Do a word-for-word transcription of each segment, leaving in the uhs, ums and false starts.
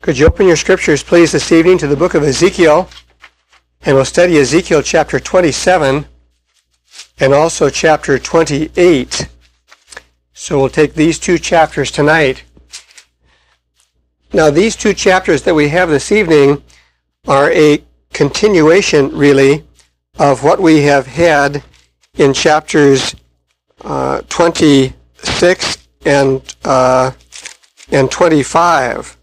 Could you open your scriptures, please, this evening to the book of Ezekiel, and we'll study Ezekiel chapter twenty-seven and also chapter twenty-eight. So we'll take these two chapters tonight. Now, these two chapters that we have this evening are a continuation, really, of what we have had in chapters uh, twenty-six and uh, and twenty-five.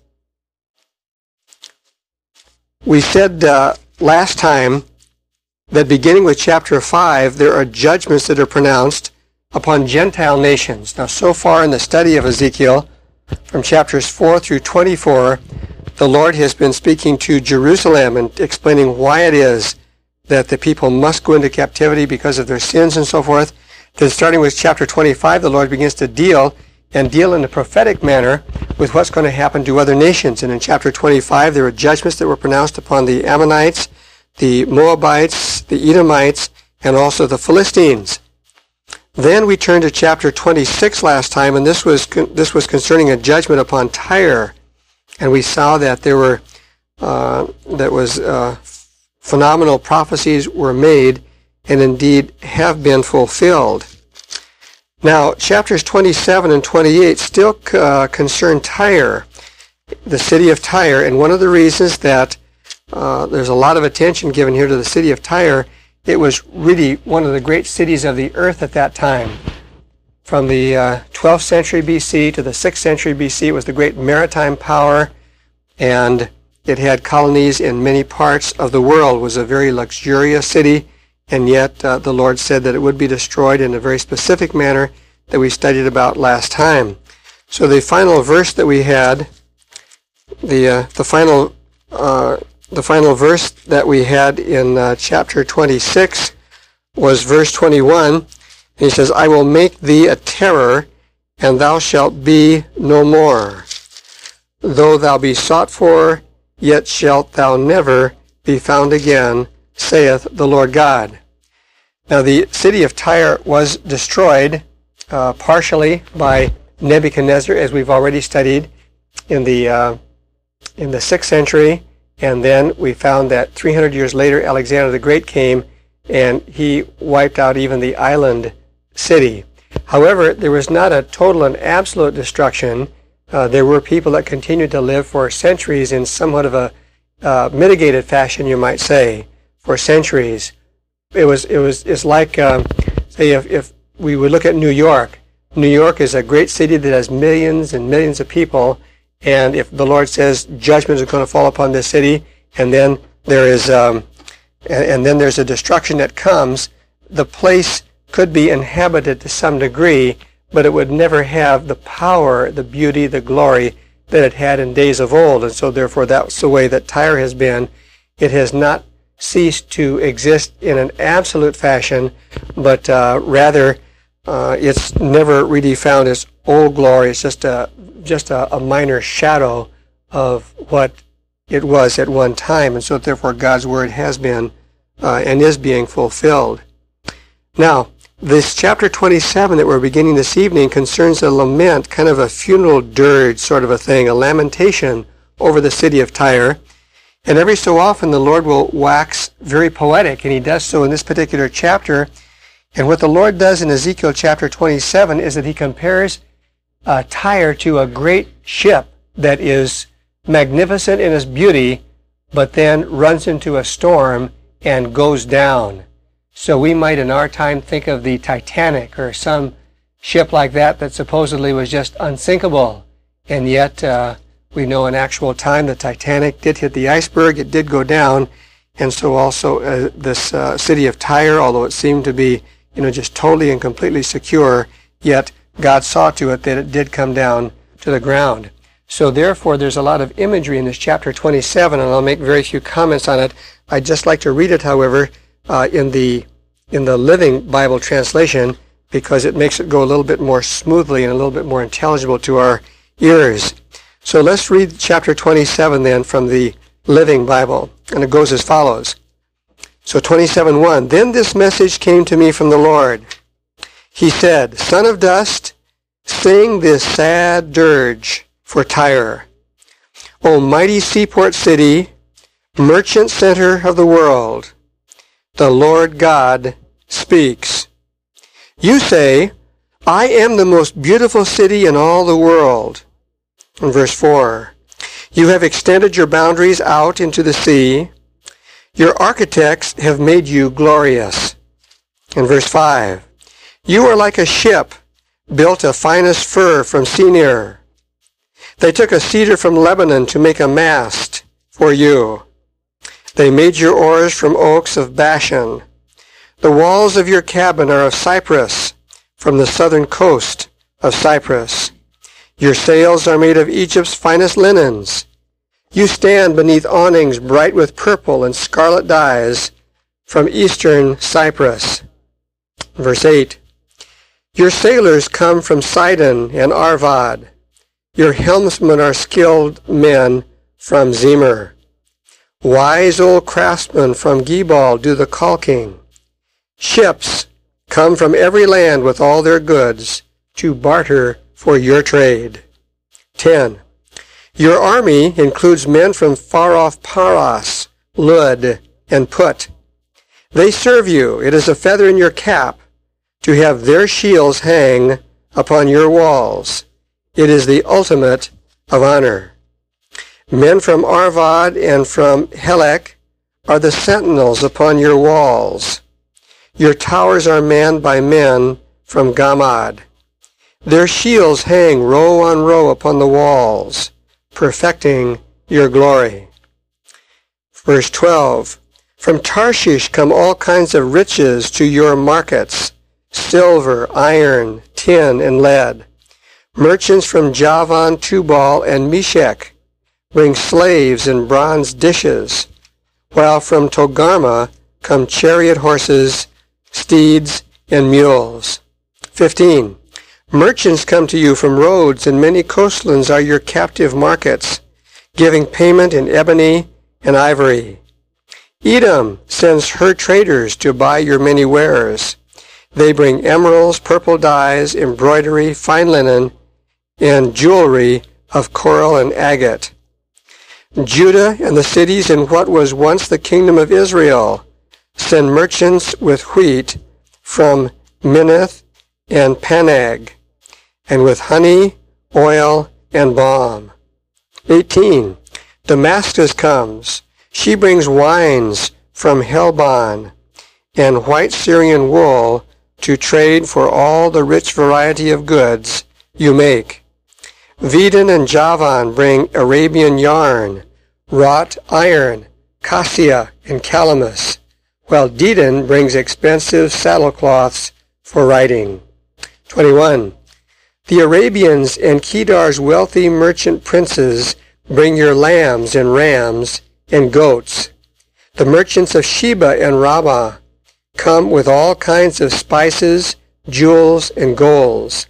We said uh, last time that beginning with chapter five, there are judgments that are pronounced upon Gentile nations. Now, so far in the study of Ezekiel, from chapters four through twenty-four, the Lord has been speaking to Jerusalem and explaining why it is that the people must go into captivity because of their sins and so forth. Then starting with chapter twenty-five, the Lord begins to deal and deal in a prophetic manner with what's going to happen to other nations. And in chapter twenty-five, there were judgments that were pronounced upon the Ammonites, the Moabites, the Edomites, and also the Philistines. Then we turned to chapter twenty-six last time, and this was this was concerning a judgment upon Tyre. And we saw that there were uh, that was uh, phenomenal prophecies were made, and indeed have been fulfilled. Now, chapters twenty-seven and twenty-eight still uh, concern Tyre, the city of Tyre, and one of the reasons that uh, there's a lot of attention given here to the city of Tyre, it was really one of the great cities of the earth at that time. From the uh, twelfth century B C to the sixth century B C, it was the great maritime power, and it had colonies in many parts of the world. It was a very luxurious city. And yet uh, the Lord said that it would be destroyed in a very specific manner that we studied about last time. So the final verse that we had, the uh, the final uh, the final verse that we had in uh, chapter twenty-six was verse twenty-one. And he says, "I will make thee a terror, and thou shalt be no more. Though thou be sought for, yet shalt thou never be found again, saith the Lord God." Now, the city of Tyre was destroyed uh, partially by Nebuchadnezzar, as we've already studied in the uh, in the sixth century, and then we found that three hundred years later, Alexander the Great came, and he wiped out even the island city. However, there was not a total and absolute destruction. Uh, there were people that continued to live for centuries in somewhat of a uh, mitigated fashion, you might say, for centuries. It was it was it's like um, say if, if we would look at New York. New York is a great city that has millions and millions of people, and if the Lord says judgment is going to fall upon this city, and then there is um, and, and then there's a destruction that comes, the place could be inhabited to some degree, but it would never have the power, the beauty, the glory that it had in days of old. And so therefore that's the way that Tyre has been. It has not ceased to exist in an absolute fashion, but uh, rather uh, it's never really found its old glory. It's just a just a, a minor shadow of what it was at one time, and so therefore God's word has been uh, and is being fulfilled. Now, this chapter twenty-seven that we're beginning this evening concerns a lament, kind of a funeral dirge sort of a thing, a lamentation over the city of Tyre. And every so often the Lord will wax very poetic, and he does so in this particular chapter. And what the Lord does in Ezekiel chapter twenty-seven is that he compares uh, Tyre to a great ship that is magnificent in its beauty, but then runs into a storm and goes down. So we might in our time think of the Titanic or some ship like that that supposedly was just unsinkable, and yet uh, we know in actual time the Titanic did hit the iceberg, it did go down, and so also uh, this uh, city of Tyre, although it seemed to be, you know, just totally and completely secure, yet God saw to it that it did come down to the ground. So therefore there's a lot of imagery in this chapter twenty-seven, and I'll make very few comments on it. I'd just like to read it, however, uh, in the in the Living Bible translation, because it makes it go a little bit more smoothly and a little bit more intelligible to our ears. So let's read chapter twenty-seven then from the Living Bible, and it goes as follows. So twenty-seven one, "Then this message came to me from the Lord. He said, Son of dust, sing this sad dirge for Tyre. O mighty seaport city, merchant center of the world, the Lord God speaks. You say, I am the most beautiful city in all the world. In verse four, you have extended your boundaries out into the sea. Your architects have made you glorious. In verse five, you are like a ship built of finest fir from Senir. They took a cedar from Lebanon to make a mast for you. They made your oars from oaks of Bashan. The walls of your cabin are of cypress, from the southern coast of Cyprus. Your sails are made of Egypt's finest linens. You stand beneath awnings bright with purple and scarlet dyes from eastern Cyprus. Verse eight, your sailors come from Sidon and Arvad. Your helmsmen are skilled men from Zemer. Wise old craftsmen from Gebal do the caulking. Ships come from every land with all their goods to barter for your trade. ten. Your army includes men from far-off Paras, Lud, and Put. They serve you. It is a feather in your cap to have their shields hang upon your walls. It is the ultimate of honor. Men from Arvad and from Helek are the sentinels upon your walls. Your towers are manned by men from Gamad. Their shields hang row on row upon the walls, perfecting your glory. Verse twelve, from Tarshish come all kinds of riches to your markets, silver, iron, tin, and lead. Merchants from Javan, Tubal, and Meshech bring slaves in bronze dishes, while from Togarmah come chariot horses, steeds, and mules. fifteen. Merchants come to you from Rhodes, and many coastlands are your captive markets, giving payment in ebony and ivory. Edom sends her traders to buy your many wares. They bring emeralds, purple dyes, embroidery, fine linen, and jewelry of coral and agate. Judah and the cities in what was once the kingdom of Israel send merchants with wheat from Minnith and Panag, and with honey, oil, and balm. eighteen. Damascus comes. She brings wines from Helbon and white Syrian wool to trade for all the rich variety of goods you make. Vedin and Javan bring Arabian yarn, wrought iron, cassia, and calamus, while Dedan brings expensive saddlecloths for riding. twenty-one. The Arabians and Kedar's wealthy merchant princes bring your lambs and rams and goats. The merchants of Sheba and Rabbah come with all kinds of spices, jewels, and golds.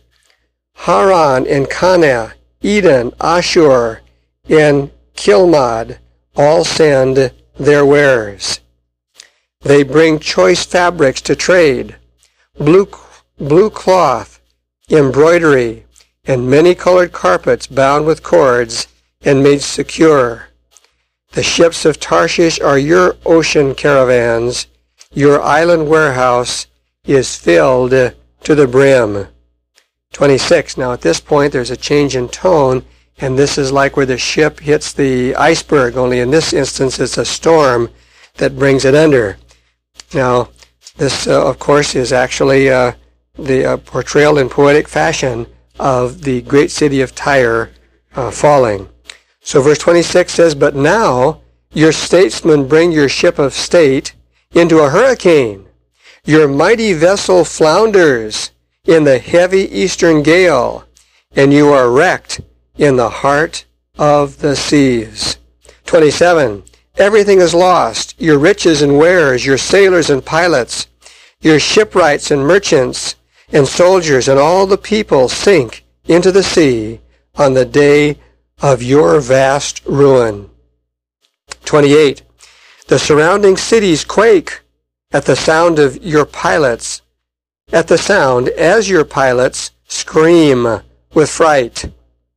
Haran and Canaan, Eden, Ashur, and Kilmad all send their wares. They bring choice fabrics to trade, blue, blue cloth, embroidery, and many-colored carpets bound with cords and made secure. The ships of Tarshish are your ocean caravans. Your island warehouse is filled to the brim. twenty-six. Now at this point there's a change in tone, and this is like where the ship hits the iceberg, only in this instance it's a storm that brings it under. Now this, uh, of course, is actually uh, the uh, portrayal in poetic fashion of the great city of Tyre uh, falling. So verse twenty-six says, but now your statesmen bring your ship of state into a hurricane. Your mighty vessel flounders in the heavy eastern gale, and you are wrecked in the heart of the seas. twenty-seven. Everything is lost, your riches and wares, your sailors and pilots, your shipwrights and merchants and soldiers, and all the people sink into the sea on the day of your vast ruin. twenty-eight. The surrounding cities quake at the sound of your pilots, at the sound as your pilots scream with fright.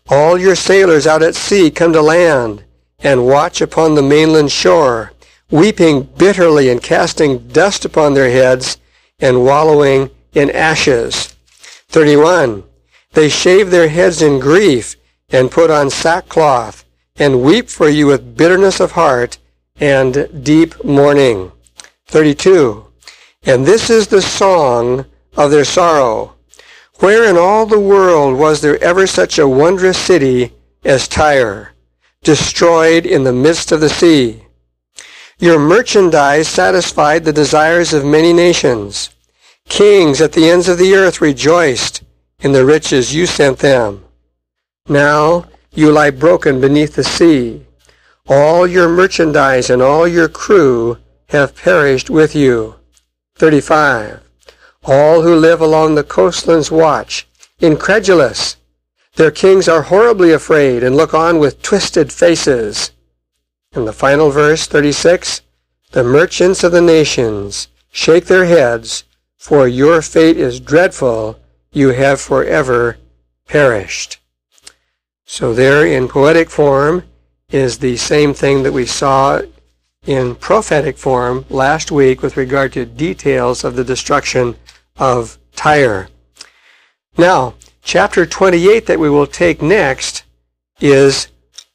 All your sailors out at sea come to land and watch upon the mainland shore, weeping bitterly and casting dust upon their heads and wallowing in ashes. thirty-one. They shave their heads in grief and put on sackcloth and weep for you with bitterness of heart and deep mourning. thirty-two. And this is the song of their sorrow. Where in all the world was there ever such a wondrous city as Tyre, destroyed in the midst of the sea? Your merchandise satisfied the desires of many nations. Kings at the ends of the earth rejoiced in the riches you sent them. Now you lie broken beneath the sea. All your merchandise and all your crew have perished with you. thirty-five. All who live along the coastlands watch, incredulous. Their kings are horribly afraid and look on with twisted faces. In the final verse, thirty-six, the merchants of the nations shake their heads, for your fate is dreadful, you have forever perished. So there in poetic form is the same thing that we saw in prophetic form last week with regard to details of the destruction of Tyre. Now, chapter twenty-eight that we will take next is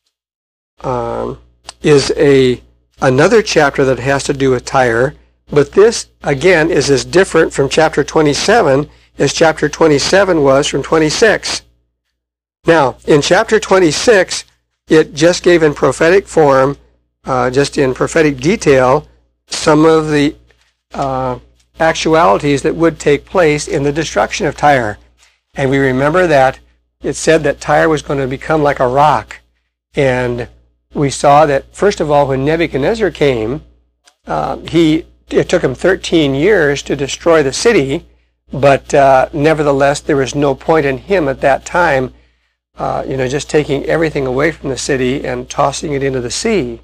um, is a another chapter that has to do with Tyre, but this again is as different from chapter twenty-seven as chapter twenty-seven was from twenty-six. Now, in chapter twenty-six, it just gave in prophetic form, uh, just in prophetic detail, some of the uh, actualities that would take place in the destruction of Tyre. And we remember that it said that Tyre was going to become like a rock. And we saw that, first of all, when Nebuchadnezzar came, uh, he it took him thirteen years to destroy the city, but uh, nevertheless, there was no point in him at that time, uh, you know, just taking everything away from the city and tossing it into the sea.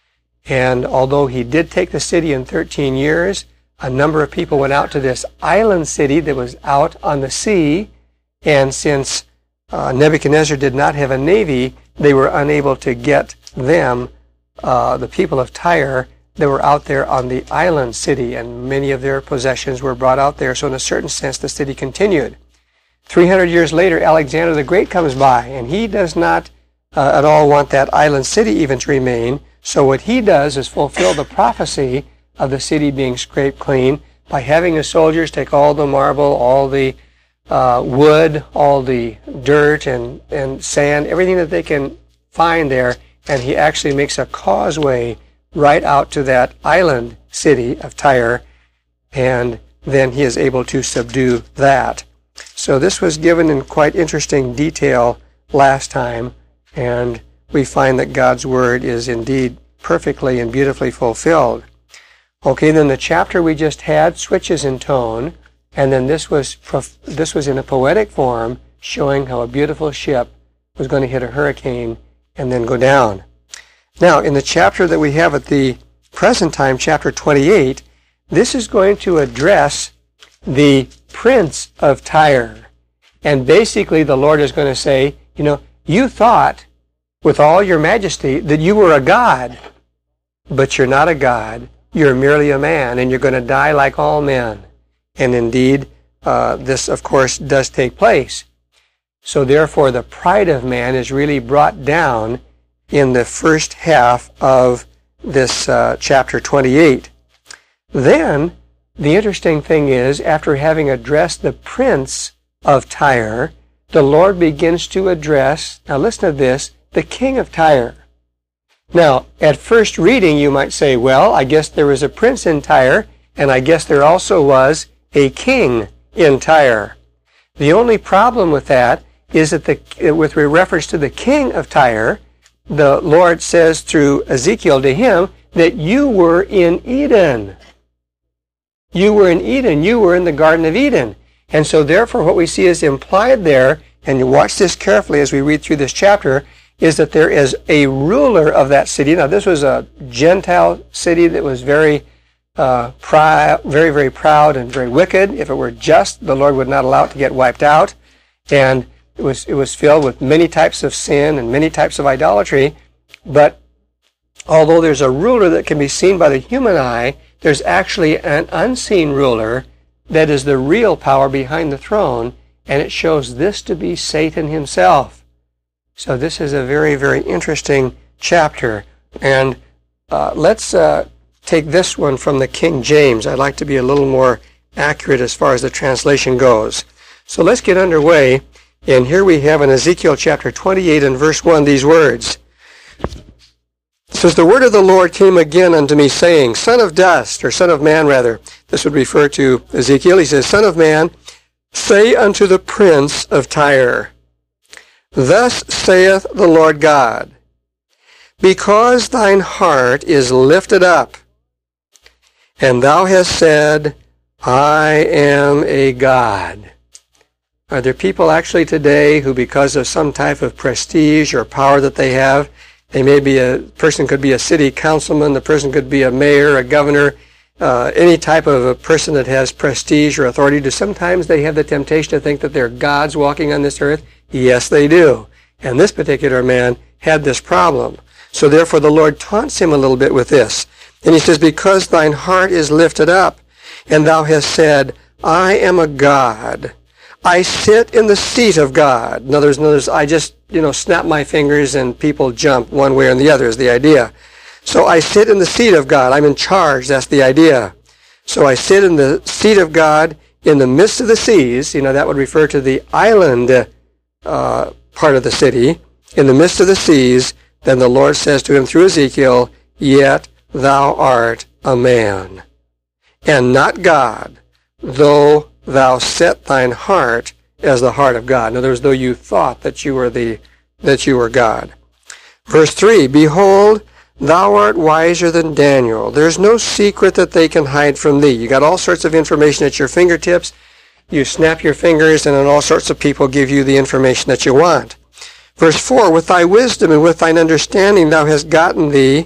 And although he did take the city in thirteen years, a number of people went out to this island city that was out on the sea, and since uh, Nebuchadnezzar did not have a navy, they were unable to get them, uh, the people of Tyre, that were out there on the island city, and many of their possessions were brought out there. So in a certain sense, the city continued. three hundred years later, Alexander the Great comes by, and he does not uh, at all want that island city even to remain. So what he does is fulfill the prophecy of the city being scraped clean by having his soldiers take all the marble, all the uh, wood, all the dirt and, and sand, everything that they can find there, and he actually makes a causeway right out to that island city of Tyre, and then he is able to subdue that. So this was given in quite interesting detail last time, and we find that God's Word is indeed perfectly and beautifully fulfilled. Okay, then the chapter we just had switches in tone, and then this was prof- this was in a poetic form, showing how a beautiful ship was going to hit a hurricane and then go down. Now, in the chapter that we have at the present time, chapter twenty-eight, this is going to address the prince of Tyre. And basically, the Lord is going to say, you know, you thought with all your majesty that you were a god, but you're not a god. You're merely a man, and you're going to die like all men. And indeed, uh, this, of course, does take place. So therefore, the pride of man is really brought down in the first half of this uh, chapter twenty-eight. Then, the interesting thing is, after having addressed the prince of Tyre, the Lord begins to address, now listen to this, the king of Tyre. Now, at first reading, you might say, well, I guess there was a prince in Tyre, and I guess there also was a king in Tyre. The only problem with that is that the, with reference to the king of Tyre, the Lord says through Ezekiel to him that you were in Eden. You were in Eden. You were in the Garden of Eden. And so therefore what we see is implied there, and you watch this carefully as we read through this chapter, is that there is a ruler of that city. Now this was a Gentile city that was very, uh, pri- very, very proud and very wicked. If it were just, the Lord would not allow it to get wiped out. And It was, it was filled with many types of sin and many types of idolatry. But although there's a ruler that can be seen by the human eye, there's actually an unseen ruler that is the real power behind the throne, and it shows this to be Satan himself. So this is a very, very interesting chapter. And uh, let's uh, take this one from the King James. I'd like to be a little more accurate as far as the translation goes. So let's get underway. And here we have in Ezekiel chapter twenty-eight and verse one these words. It says, "The word of the Lord came again unto me, saying, Son of dust," or son of man rather. This would refer to Ezekiel. He says, "Son of man, say unto the prince of Tyre, Thus saith the Lord God, Because thine heart is lifted up, and thou hast said, I am a god." Are there people actually today who, because of some type of prestige or power that they have, they may be a person could be a city councilman, the person could be a mayor, a governor, uh, any type of a person that has prestige or authority, do sometimes they have the temptation to think that they're gods walking on this earth? Yes, they do. And this particular man had this problem. So therefore the Lord taunts him a little bit with this. And he says, "Because thine heart is lifted up, and thou hast said, I am a god. I sit in the seat of God." In other words, in other words, I just, you know, snap my fingers and people jump one way or the other is the idea. So I sit in the seat of God. I'm in charge. That's the idea. So I sit in the seat of God in the midst of the seas. You know, that would refer to the island uh, part of the city. In the midst of the seas, then the Lord says to him through Ezekiel, "Yet thou art a man, and not God, though thou set thine heart as the heart of God." In other words, though you thought that you were the that you were God. Verse three, "Behold, thou art wiser than Daniel. There's no secret that they can hide from thee." You got all sorts of information at your fingertips. You snap your fingers, and then all sorts of people give you the information that you want. Verse four, "With thy wisdom and with thine understanding thou hast gotten thee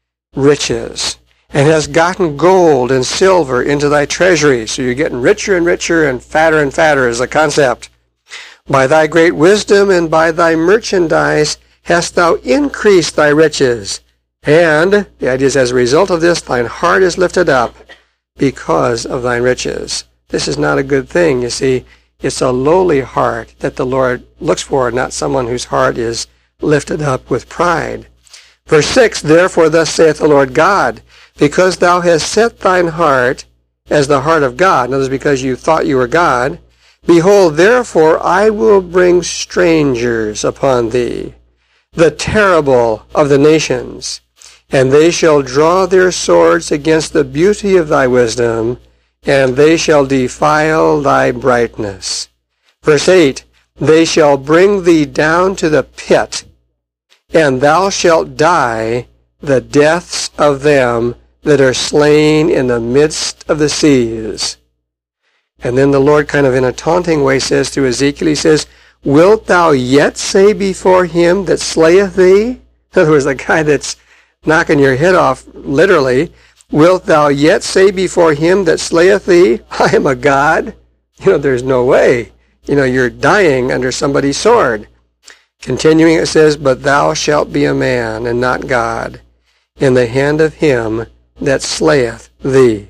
riches, and hast gotten gold and silver into thy treasury." So you're getting richer and richer and fatter and fatter is the concept. "By thy great wisdom and by thy merchandise hast thou increased thy riches. And," the idea is, as a result of this, "thine heart is lifted up because of thine riches." This is not a good thing, you see. It's a lowly heart that the Lord looks for, not someone whose heart is lifted up with pride. Verse six, "Therefore thus saith the Lord God, because thou hast set thine heart as the heart of God," in other words, because you thought you were God, "behold, therefore I will bring strangers upon thee, the terrible of the nations, and they shall draw their swords against the beauty of thy wisdom, and they shall defile thy brightness." Verse eight, "They shall bring thee down to the pit, and thou shalt die the deaths of them that are slain in the midst of the seas." And then the Lord, kind of in a taunting way, says to Ezekiel, he says, "Wilt thou yet say before him that slayeth thee?" In other words, the guy that's knocking your head off, literally, "Wilt thou yet say before him that slayeth thee, I am a god?" You know, there's no way. You know, you're dying under somebody's sword. Continuing, it says, "But thou shalt be a man, and not God, in the hand of him that slayeth thee.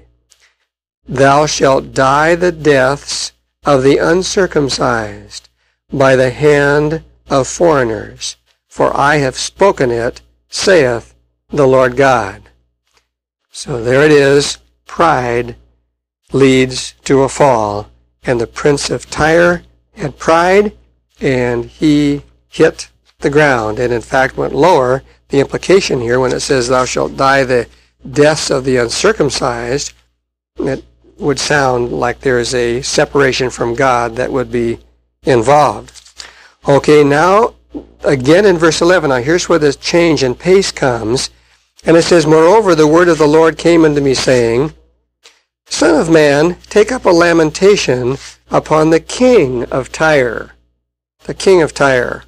Thou shalt die the deaths of the uncircumcised by the hand of foreigners, for I have spoken it, saith the Lord God." So there it is. Pride leads to a fall. And the prince of Tyre had pride, and he hit the ground, and in fact went lower. The implication here, when it says, "Thou shalt die the deaths of the uncircumcised," it would sound like there is a separation from God that would be involved. Okay, now, again in verse eleven, now here's where the change in pace comes. And it says, "Moreover, the word of the Lord came unto me, saying, Son of man, take up a lamentation upon the king of Tyre." The king of Tyre.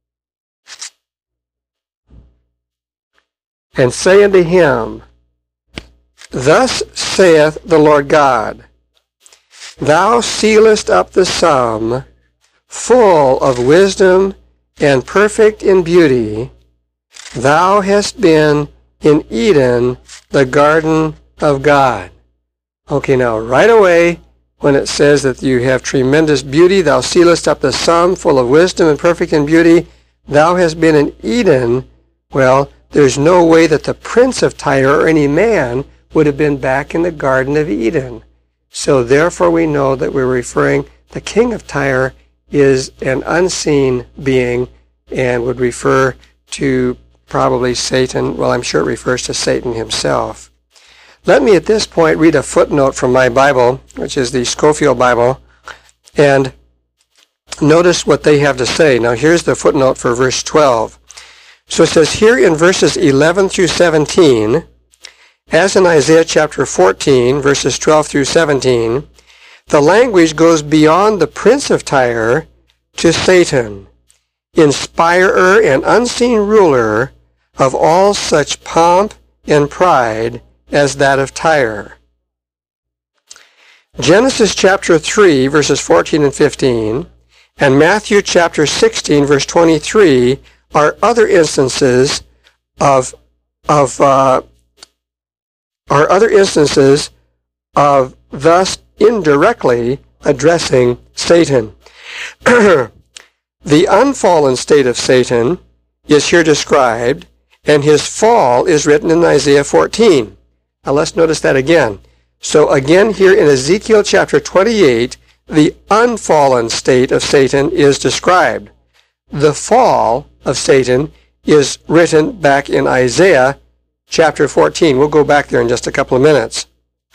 "And say unto him, Thus saith the Lord God, Thou sealest up the sum full of wisdom and perfect in beauty, thou hast been in Eden, the garden of God. Okay, now right away, when it says that you have tremendous beauty, thou sealest up the sum, full of wisdom and perfect in beauty, thou hast been in Eden, well, there's no way that the prince of Tyre or any man would have been back in the Garden of Eden. So therefore we know that we're referring, the king of Tyre is an unseen being and would refer to probably Satan. Well, I'm sure it refers to Satan himself. Let me at this point read a footnote from my Bible, which is the Scofield Bible, and notice what they have to say. Now here's the footnote for verse twelve. So it says here in verses eleven through seventeen, as in Isaiah chapter fourteen, verses twelve through seventeen, the language goes beyond the prince of Tyre to Satan, inspirer and unseen ruler of all such pomp and pride as that of Tyre. Genesis chapter three, verses fourteen and fifteen, and Matthew chapter sixteen, verse twenty-three, are other instances of of uh, are other instances of thus indirectly addressing Satan. The unfallen state of Satan is here described, and his fall is written in Isaiah fourteen. Now let's notice that again. So again here in Ezekiel chapter twenty-eight, the unfallen state of Satan is described. The fall of Satan is written back in Isaiah chapter fourteen. We'll go back there in just a couple of minutes.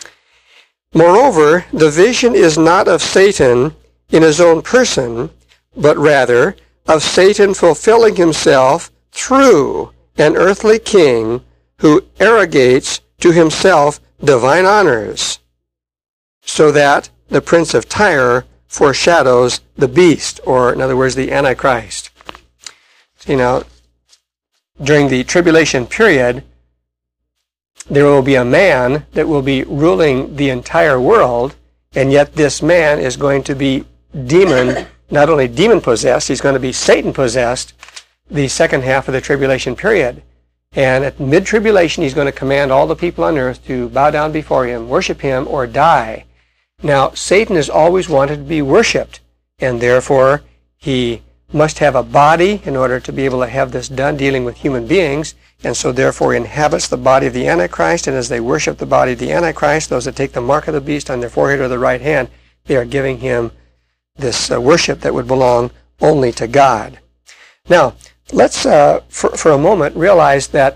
Moreover, the vision is not of Satan in his own person, but rather of Satan fulfilling himself through an earthly king who arrogates to himself divine honors, so that the prince of Tyre foreshadows the beast, or in other words, the Antichrist. See now, during the tribulation period, there will be a man that will be ruling the entire world, and yet this man is going to be demon, not only demon-possessed, he's going to be Satan-possessed the second half of the tribulation period. And at mid-tribulation, he's going to command all the people on earth to bow down before him, worship him, or die. Now, Satan has always wanted to be worshipped, and therefore he must have a body in order to be able to have this done, dealing with human beings, and so therefore inhabits the body of the Antichrist, and as they worship the body of the Antichrist, those that take the mark of the beast on their forehead or their right hand, they are giving him this uh, worship that would belong only to God. Now, let's, uh, for, for a moment, realize that,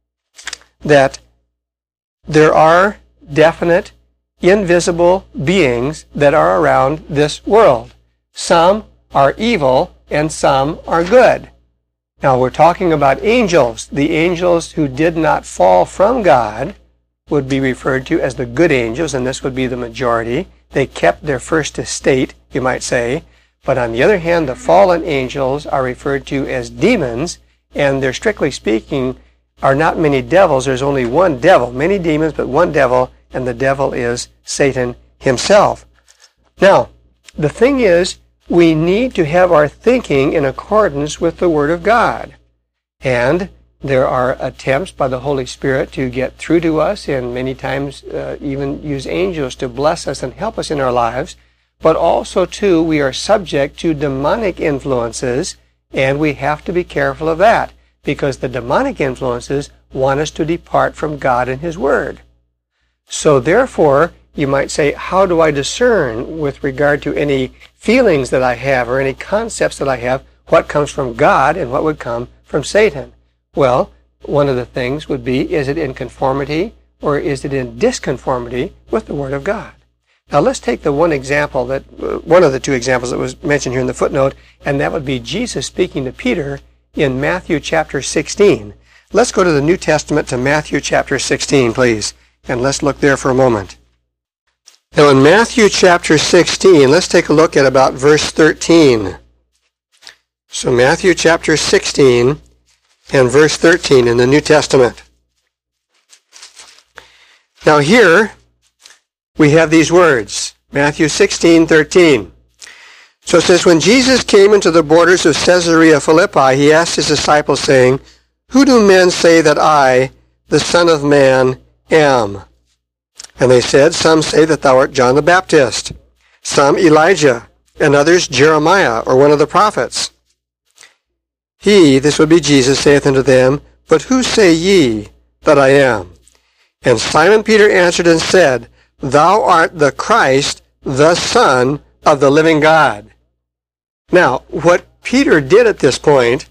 that there are definite, invisible beings that are around this world. Some are evil and some are good. Now, we're talking about angels. The angels who did not fall from God would be referred to as the good angels, and this would be the majority. They kept their first estate, you might say. But on the other hand, the fallen angels are referred to as demons, and they're strictly speaking are not many devils. There's only one devil, many demons, but one devil, and the devil is Satan himself. Now, the thing is, we need to have our thinking in accordance with the Word of God. And there are attempts by the Holy Spirit to get through to us, and many times uh, even use angels to bless us and help us in our lives. But also, too, we are subject to demonic influences, and we have to be careful of that, because the demonic influences want us to depart from God and His Word. So therefore, you might say, how do I discern with regard to any feelings that I have or any concepts that I have, what comes from God and what would come from Satan? Well, one of the things would be, is it in conformity or is it in disconformity with the Word of God? Now let's take the one example, that uh, one of the two examples that was mentioned here in the footnote, and that would be Jesus speaking to Peter in Matthew chapter sixteen. Let's go to the New Testament to Matthew chapter sixteen, please, and let's look there for a moment. Now in Matthew chapter sixteen, let's take a look at about verse thirteen. So Matthew chapter sixteen and verse thirteen in the New Testament. Now here we have these words, Matthew sixteen thirteen. So it says, when Jesus came into the borders of Caesarea Philippi, he asked his disciples, saying, Who do men say that I, the Son of Man, am? And they said, Some say that thou art John the Baptist, some Elijah, and others Jeremiah, or one of the prophets. He, this would be Jesus, saith unto them, But who say ye that I am? And Simon Peter answered and said, Thou art the Christ, the Son of the living God. Now, what Peter did at this point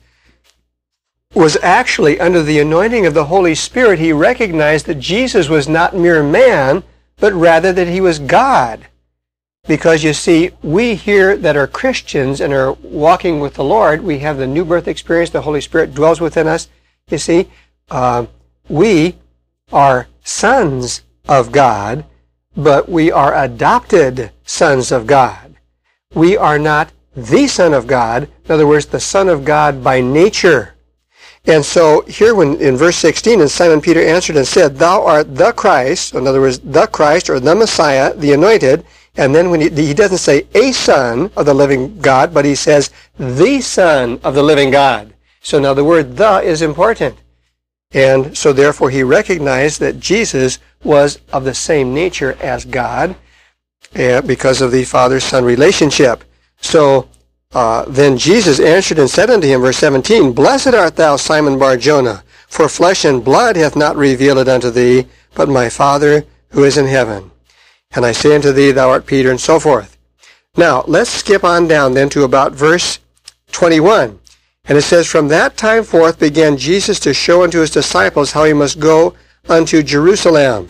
was actually, under the anointing of the Holy Spirit, he recognized that Jesus was not mere man, but rather that he was God. Because, you see, we here that are Christians and are walking with the Lord, we have the new birth experience, the Holy Spirit dwells within us. You see, uh, we are sons of God, but we are adopted sons of God. We are not the Son of God, in other words, the Son of God by nature. And so here when in verse sixteen, and Simon Peter answered and said, Thou art the Christ, in other words, the Christ or the Messiah, the anointed. And then when he, he doesn't say a son of the living God, but he says the Son of the living God. So now the word the is important. And so therefore he recognized that Jesus was of the same nature as God uh, because of the Father-Son relationship. So uh, then Jesus answered and said unto him, verse seventeen, Blessed art thou, Simon Bar-Jonah, for flesh and blood hath not revealed it unto thee, but my Father who is in heaven. And I say unto thee, thou art Peter, and so forth. Now, let's skip on down then to about verse twenty-one. And it says, From that time forth began Jesus to show unto his disciples how he must go unto Jerusalem,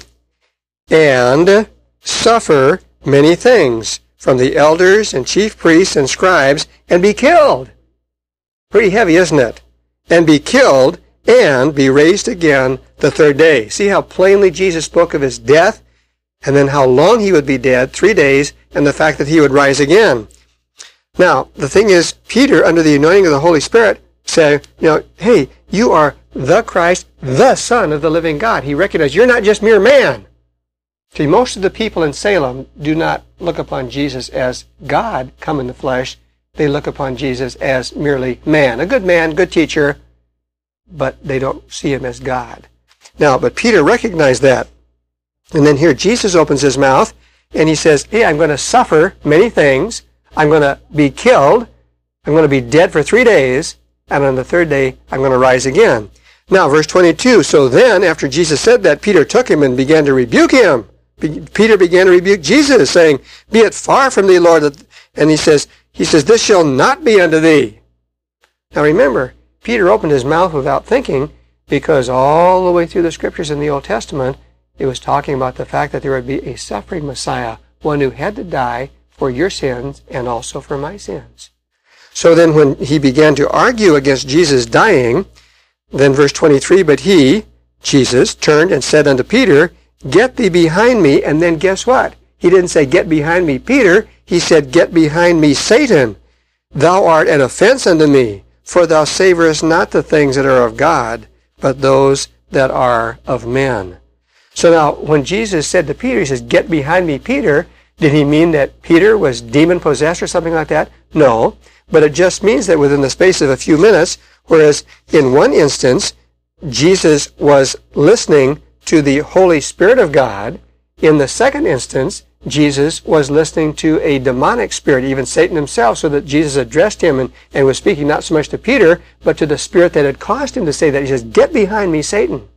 and suffer many things from the elders and chief priests and scribes, and be killed. Pretty heavy, isn't it? And be killed, and be raised again the third day. See how plainly Jesus spoke of his death, and then how long he would be dead, three days, and the fact that he would rise again. Now, the thing is, Peter, under the anointing of the Holy Spirit, said, you know, hey, you are the Christ, the Son of the living God. He recognized you're not just mere man. See, most of the people in Salem do not look upon Jesus as God come in the flesh. They look upon Jesus as merely man. A good man, good teacher, but they don't see him as God. Now, but Peter recognized that. And then here Jesus opens his mouth and he says, hey, I'm going to suffer many things. I'm going to be killed. I'm going to be dead for three days. And on the third day, I'm going to rise again. Now, verse twenty-two, so then, after Jesus said that, Peter took him and began to rebuke him. Be- Peter began to rebuke Jesus, saying, Be it far from thee, Lord. And he says, he says, This shall not be unto thee. Now remember, Peter opened his mouth without thinking, because all the way through the scriptures in the Old Testament, it was talking about the fact that there would be a suffering Messiah, one who had to die for your sins and also for my sins. So then when he began to argue against Jesus dying, then verse twenty-three, but he, Jesus, turned and said unto Peter, Get thee behind me, and then guess what? He didn't say, Get behind me, Peter. He said, Get behind me, Satan. Thou art an offense unto me, for thou savorest not the things that are of God, but those that are of men. So now, when Jesus said to Peter, he says, Get behind me, Peter, did he mean that Peter was demon-possessed or something like that? No, but it just means that within the space of a few minutes, whereas in one instance, Jesus was listening to the Holy Spirit of God, in the second instance, Jesus was listening to a demonic spirit, even Satan himself, so that Jesus addressed him and, and was speaking not so much to Peter, but to the spirit that had caused him to say that. He says, Get behind me, Satan.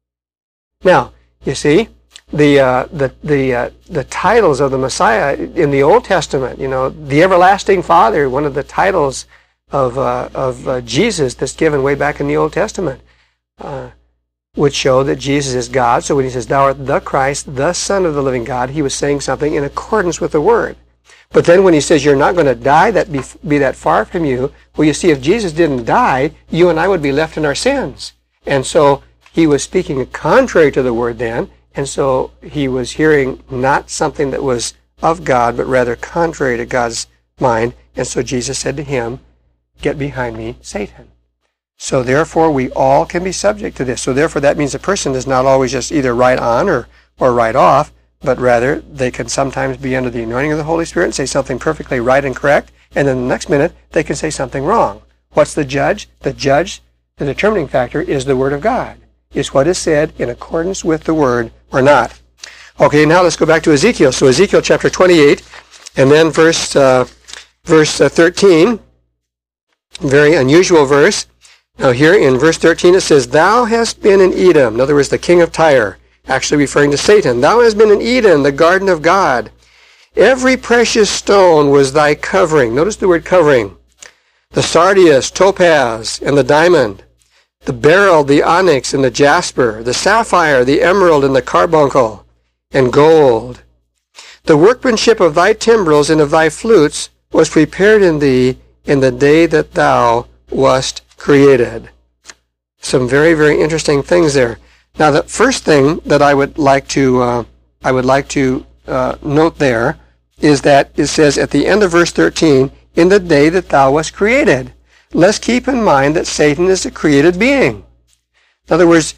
Now, you see, the uh, the the uh, the titles of the Messiah in the Old Testament, you know, the Everlasting Father, one of the titles of uh, of uh, Jesus that's given way back in the Old Testament, uh, would show that Jesus is God. So when he says, Thou art the Christ, the Son of the living God, he was saying something in accordance with the Word. But then when he says, You're not going to die, that be, be that far from you, well, you see, if Jesus didn't die, you and I would be left in our sins. And so he was speaking contrary to the Word then, and so he was hearing not something that was of God, but rather contrary to God's mind. And so Jesus said to him, Get behind me, Satan. So therefore, we all can be subject to this. So therefore, that means a person is not always just either right on or, or right off, but rather they can sometimes be under the anointing of the Holy Spirit and say something perfectly right and correct, and then the next minute they can say something wrong. What's the judge? The judge, the determining factor, is the Word of God. Is what is said in accordance with the Word or not. Okay, now let's go back to Ezekiel. So Ezekiel chapter twenty-eight, and then verse uh, verse uh, thirteen, very unusual verse. Now here in verse thirteen it says, Thou hast been in Edom, in other words, the king of Tyre, actually referring to Satan. Thou hast been in Eden, the garden of God. Every precious stone was thy covering. Notice the word covering. The sardius, topaz, and the diamond. The beryl, the onyx, and the jasper. The sapphire, the emerald, and the carbuncle, and gold. The workmanship of thy timbrels and of thy flutes was prepared in thee in the day that thou wast created. Some very, very interesting things there. Now, the first thing that I would like to uh, I would like to uh, note there is that it says at the end of verse thirteen, in the day that thou wast created. Let's keep in mind that Satan is a created being. In other words,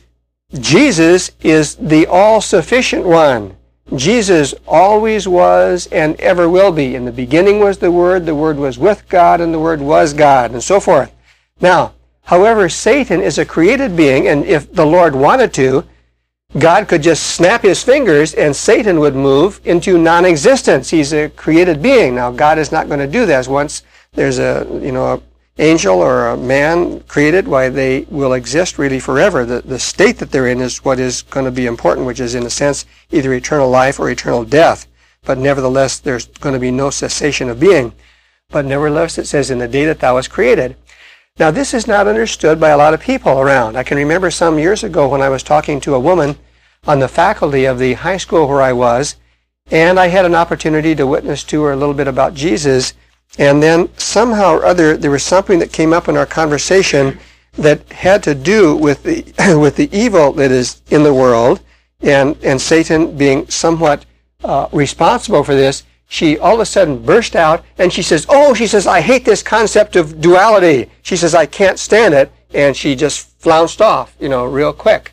Jesus is the all-sufficient one. Jesus always was and ever will be. In the beginning was the Word, the Word was with God, and the Word was God, and so forth. Now, however, Satan is a created being, and if the Lord wanted to, God could just snap his fingers and Satan would move into non-existence. He's a created being. Now, God is not going to do this. Once there's a, you know, an angel or a man created, why they will exist really forever. The, the state that they're in is what is going to be important, which is, in a sense, either eternal life or eternal death. But nevertheless, there's going to be no cessation of being. But nevertheless, it says, in the day that thou wast created. Now, this is not understood by a lot of people around. I can remember some years ago when I was talking to a woman on the faculty of the high school where I was, and I had an opportunity to witness to her a little bit about Jesus, and then somehow or other there was something that came up in our conversation that had to do with the with the evil that is in the world, and, and Satan being somewhat uh, responsible for this. She all of a sudden burst out, and she says, oh, she says, I hate this concept of duality. She says, I can't stand it, and she just flounced off, you know, real quick.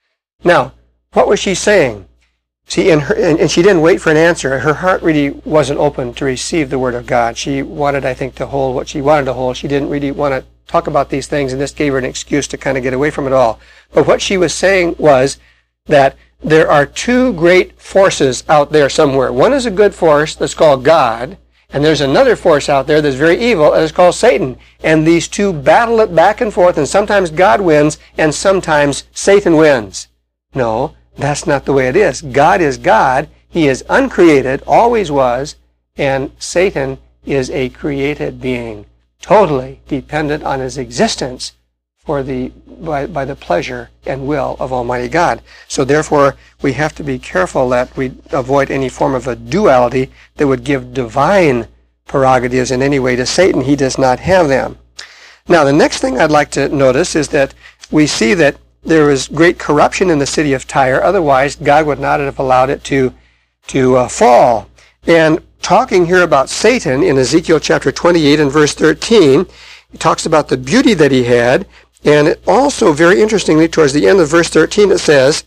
Now, what was she saying? See, in her, and, and she didn't wait for an answer. Her heart really wasn't open to receive the Word of God. She wanted, I think, to hold what she wanted to hold. She didn't really want to talk about these things, and this gave her an excuse to kind of get away from it all. But what she was saying was that there are two great forces out there somewhere. One is a good force that's called God, and there's another force out there that's very evil, and it's called Satan. And these two battle it back and forth, and sometimes God wins, and sometimes Satan wins. No, that's not the way it is. God is God. He is uncreated, always was, and Satan is a created being, totally dependent on his existence for the by, by the pleasure and will of Almighty God. So therefore, we have to be careful that we avoid any form of a duality that would give divine prerogatives in any way to Satan. He does not have them. Now, the next thing I'd like to notice is that we see that there was great corruption in the city of Tyre. Otherwise, God would not have allowed it to, to uh, fall. And talking here about Satan in Ezekiel chapter twenty-eight and verse thirteen, he talks about the beauty that he had. And it also, very interestingly, towards the end of verse thirteen, it says,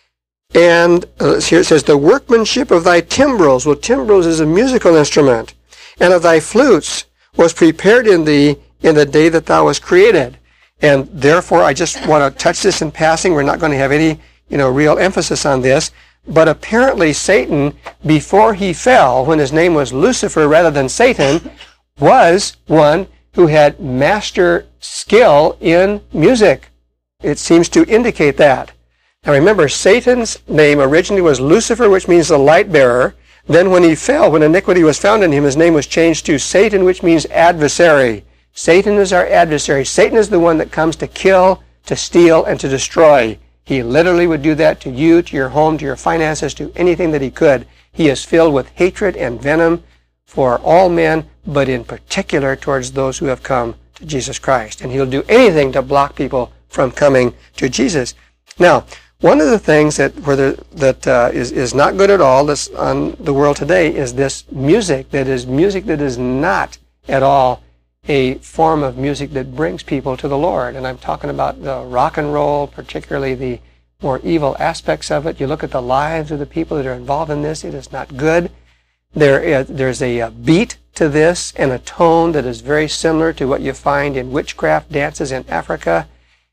and uh, here it says, the workmanship of thy timbrels, well, timbrels is a musical instrument, and of thy flutes was prepared in thee in the day that thou wast created. And therefore, I just want to touch this in passing. We're not going to have any, you know, real emphasis on this. But apparently, Satan, before he fell, when his name was Lucifer rather than Satan, was one who had master skill in music. It seems to indicate that. Now remember, Satan's name originally was Lucifer, which means the light bearer. Then when he fell, when iniquity was found in him, his name was changed to Satan, which means adversary. Satan is our adversary. Satan is the one that comes to kill, to steal, and to destroy. He literally would do that to you, to your home, to your finances, to anything that he could. He is filled with hatred and venom for all men, but in particular towards those who have come to Jesus Christ. And he'll do anything to block people from coming to Jesus. Now, one of the things that where the, that uh, is, is not good at all that's on the world today is this music that is music that is not at all a form of music that brings people to the Lord. And I'm talking about the rock and roll, particularly the more evil aspects of it. You look at the lives of the people that are involved in this, it is not good. There is, there's a, a beat to this and a tone that is very similar to what you find in witchcraft dances in Africa.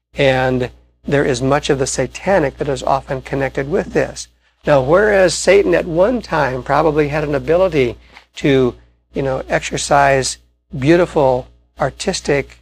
And there is much of the satanic that is often connected with this. Now, whereas Satan at one time probably had an ability to, you know, exercise beautiful, artistic,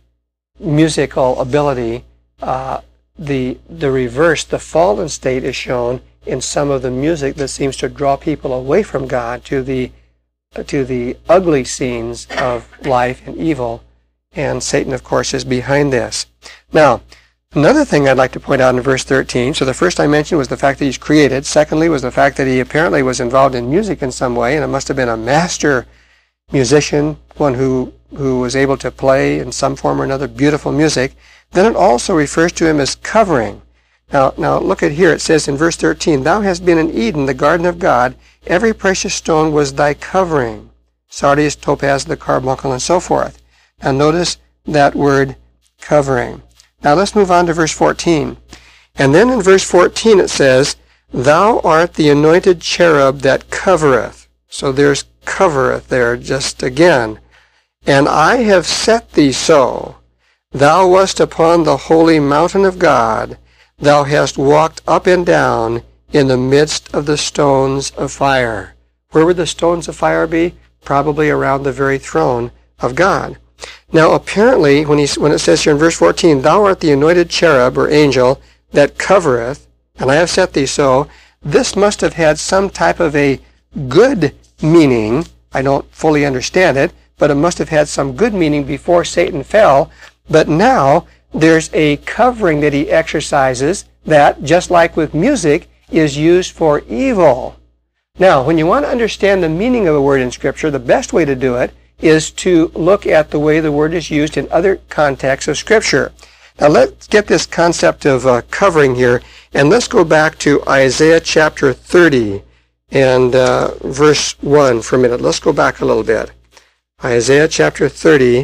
musical ability, uh, the the reverse, the fallen state, is shown in some of the music that seems to draw people away from God to the to the ugly scenes of life and evil. And Satan, of course, is behind this. Now, another thing I'd like to point out in verse thirteen, so the first I mentioned was the fact that he's created. Secondly was the fact that he apparently was involved in music in some way, and it must have been a master musician, one who, who was able to play in some form or another beautiful music. Then it also refers to him as covering. Now, now look at here. It says in verse thirteen, "Thou hast been in Eden, the garden of God. Every precious stone was thy covering. Sardius, topaz, the carbuncle, and so forth." Now notice that word covering. Now let's move on to verse fourteen. And then in verse fourteen it says, "Thou art the anointed cherub that covereth." So there's covereth there just again. "And I have set thee so. Thou wast upon the holy mountain of God. Thou hast walked up and down in the midst of the stones of fire." Where would the stones of fire be? Probably around the very throne of God. Now, apparently, when, he, when it says here in verse fourteen, "Thou art the anointed cherub," or angel, "that covereth, and I have set thee so," this must have had some type of a good meaning. I don't fully understand it, but it must have had some good meaning before Satan fell. But now, there's a covering that he exercises that, just like with music, is used for evil. Now, when you want to understand the meaning of a word in Scripture, the best way to do it is to look at the way the word is used in other contexts of Scripture. Now, let's get this concept of uh, covering here, and let's go back to Isaiah chapter thirty and uh, verse one for a minute. Let's go back a little bit. Isaiah chapter thirty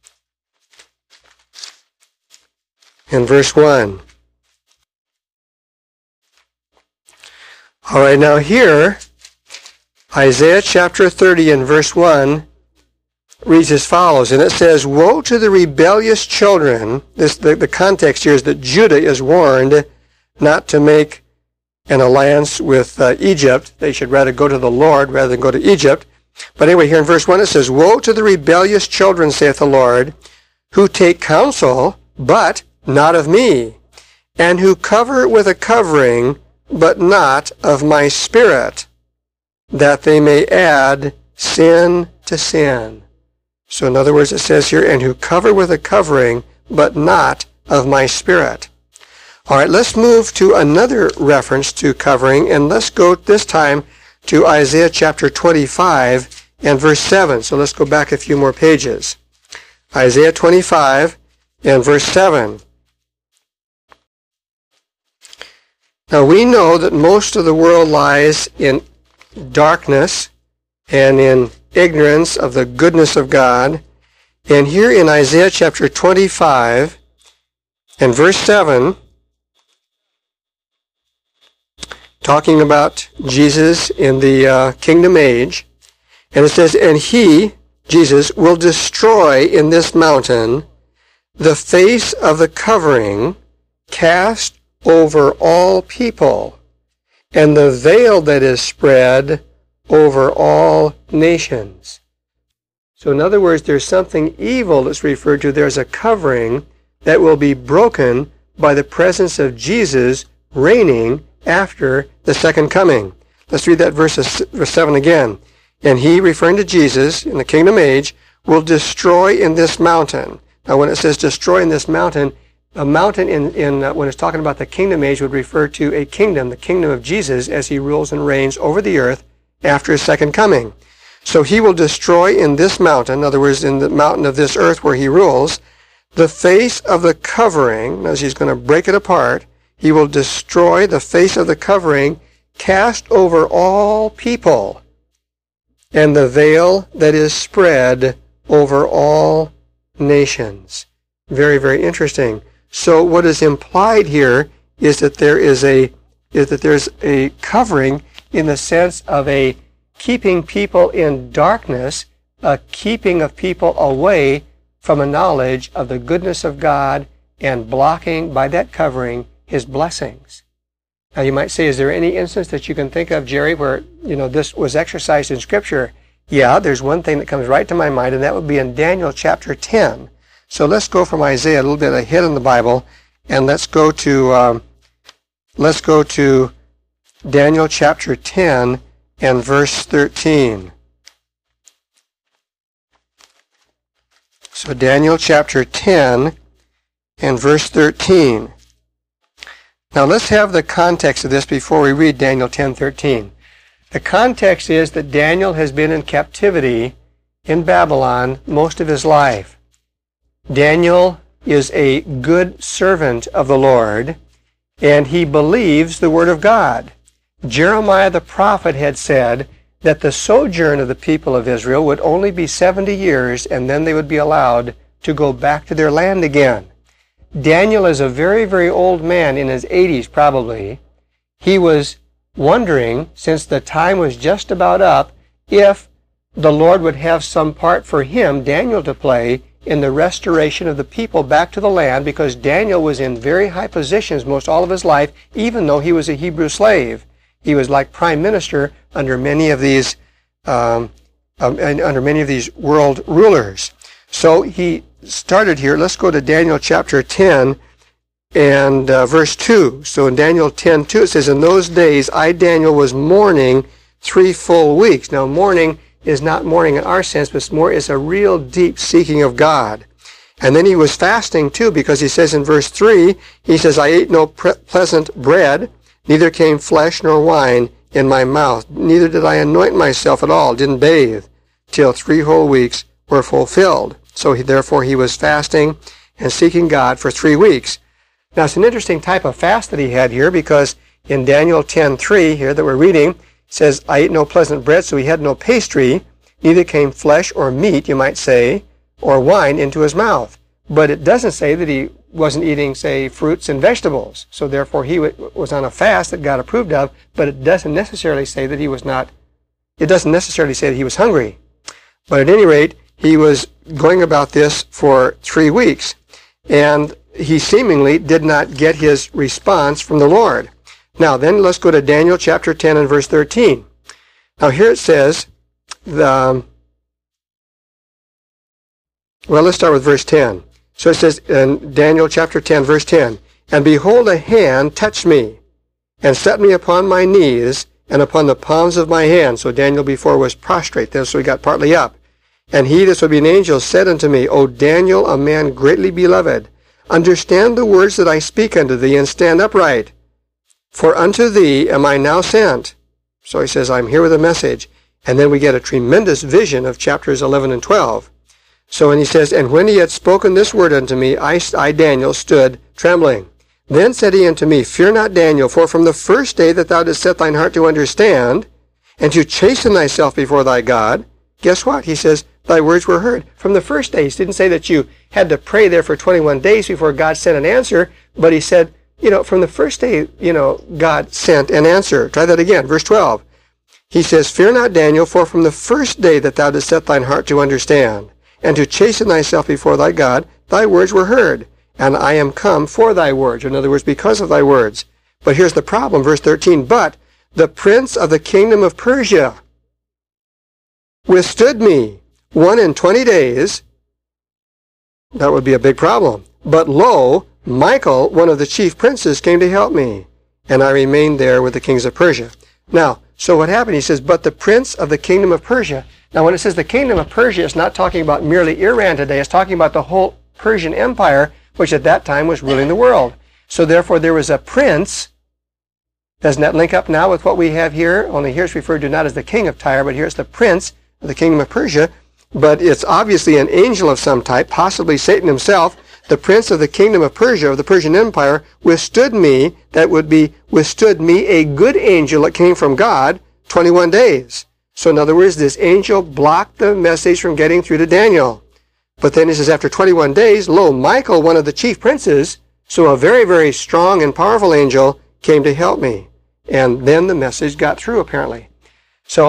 and verse one. All right, now here, Isaiah chapter thirty and verse one reads as follows, and it says, "Woe to the rebellious children." This, the, the context here is that Judah is warned not to make an alliance with uh, Egypt. They should rather go to the Lord rather than go to Egypt. But anyway, here in verse one it says, "Woe to the rebellious children, saith the Lord, who take counsel, but not of me, and who cover with a covering, but not of my spirit, that they may add sin to sin." So in other words, it says here, "and who cover with a covering, but not of my spirit." All right, let's move to another reference to covering, and let's go this time to Isaiah chapter twenty-five and verse seven. So let's go back a few more pages. Isaiah twenty-five and verse seven. Now we know that most of the world lies in darkness and in ignorance of the goodness of God. And here in Isaiah chapter twenty-five and verse seven, talking about Jesus in the uh, kingdom age, and it says, "And he," Jesus, "will destroy in this mountain the face of the covering cast over all people, and the veil that is spread over all nations." So in other words, there's something evil that's referred to. There's a covering that will be broken by the presence of Jesus reigning after the second coming. Let's read that verse, verse seven again. "And he," referring to Jesus in the kingdom age, "will destroy in this mountain." Now when it says destroy in this mountain, a mountain in, in uh, when it's talking about the kingdom age would refer to a kingdom, the kingdom of Jesus, as he rules and reigns over the earth after his second coming. So he will destroy in this mountain, in other words, in the mountain of this earth where he rules, the face of the covering, as he's going to break it apart. He will destroy the face of the covering cast over all people, and the veil that is spread over all nations. Very, very interesting. So what is implied here is that there is a is that there's a covering in the sense of a keeping people in darkness a keeping of people away from a knowledge of the goodness of God and blocking, by that covering, his blessings. Now you might say, is there any instance that you can think of, Jerry, where, you know, this was exercised in Scripture? Yeah, there's one thing that comes right to my mind, and that would be in Daniel chapter ten. So let's go from Isaiah a little bit ahead in the Bible, and let's go to um, let's go to Daniel chapter ten and verse thirteen. So Daniel chapter ten and verse thirteen. Now let's have the context of this before we read Daniel ten thirteen. The context is that Daniel has been in captivity in Babylon most of his life. Daniel is a good servant of the Lord, and he believes the Word of God. Jeremiah the prophet had said that the sojourn of the people of Israel would only be seventy years, and then they would be allowed to go back to their land again. Daniel is a very, very old man, in his eighties probably. He was wondering, since the time was just about up, if the Lord would have some part for him, Daniel, to play in the restoration of the people back to the land, because Daniel was in very high positions most all of his life, even though he was a Hebrew slave. He was like prime minister under many of these um, um, and under many of these world rulers. So he started here. Let's go to Daniel chapter ten and uh, verse two. So in Daniel ten two, it says, "In those days I, Daniel, was mourning three full weeks." Now, mourning is not mourning in our sense, but it's more is a real deep seeking of God. And then he was fasting too, because he says in verse three, he says, "I ate no pre- pleasant bread, neither came flesh nor wine in my mouth, neither did I anoint myself at all, didn't bathe, till three whole weeks were fulfilled." So he, therefore he was fasting and seeking God for three weeks. Now it's an interesting type of fast that he had here, because in Daniel ten three here that we're reading, it says, "I ate no pleasant bread," so he had no pastry, neither came flesh or meat, you might say, or wine into his mouth. But it doesn't say that he wasn't eating, say, fruits and vegetables. So therefore he w- was on a fast that God approved of, but it doesn't necessarily say that he was not, it doesn't necessarily say that he was hungry. But at any rate, he was going about this for three weeks, and he seemingly did not get his response from the Lord. Now then, let's go to Daniel chapter ten and verse thirteen. Now here it says, the, well, let's start with verse ten. So it says in Daniel chapter ten, verse ten, "And behold, a hand touched me, and set me upon my knees, and upon the palms of my hands." So Daniel before was prostrate, then so he got partly up. "And he, this would be an angel, said unto me, O Daniel, a man greatly beloved, understand the words that I speak unto thee, and stand upright. For unto thee am I now sent." So he says, I'm here with a message. And then we get a tremendous vision of chapters eleven and twelve. So and he says, "And when he had spoken this word unto me, I, I Daniel, stood trembling. Then said he unto me, Fear not, Daniel, for from the first day that thou didst set thine heart to understand, and to chasten thyself before thy God," guess what? He says, "thy words were heard." From the first day. He didn't say that you had to pray there for twenty-one days before God sent an answer, but he said, you know, from the first day, you know, God sent an answer. Try that again, verse twelve. He says, "Fear not, Daniel, for from the first day that thou didst set thine heart to understand, and to chasten thyself before thy God, thy words were heard, and I am come for thy words." In other words, because of thy words. But here's the problem, verse thirteen, "But the prince of the kingdom of Persia withstood me one and twenty days." That would be a big problem. "But lo, Michael, one of the chief princes, came to help me, and I remained there with the kings of Persia." Now, so what happened? He says, "But the prince of the kingdom of Persia." Now, when it says the kingdom of Persia, it's not talking about merely Iran today. It's talking about the whole Persian Empire, which at that time was ruling the world. So therefore, there was a prince. Doesn't that link up now with what we have here? Only here it's referred to not as the king of Tyre, but here it's the prince of the kingdom of Persia. But it's obviously an angel of some type, possibly Satan himself. "The prince of the kingdom of Persia, of the Persian Empire, withstood me," that would be, withstood me, a good angel that came from God, twenty-one days. So in other words, this angel blocked the message from getting through to Daniel. But then it says, after twenty-one days, lo, Michael, one of the chief princes, so a very, very strong and powerful angel, came to help me. And then the message got through, apparently. So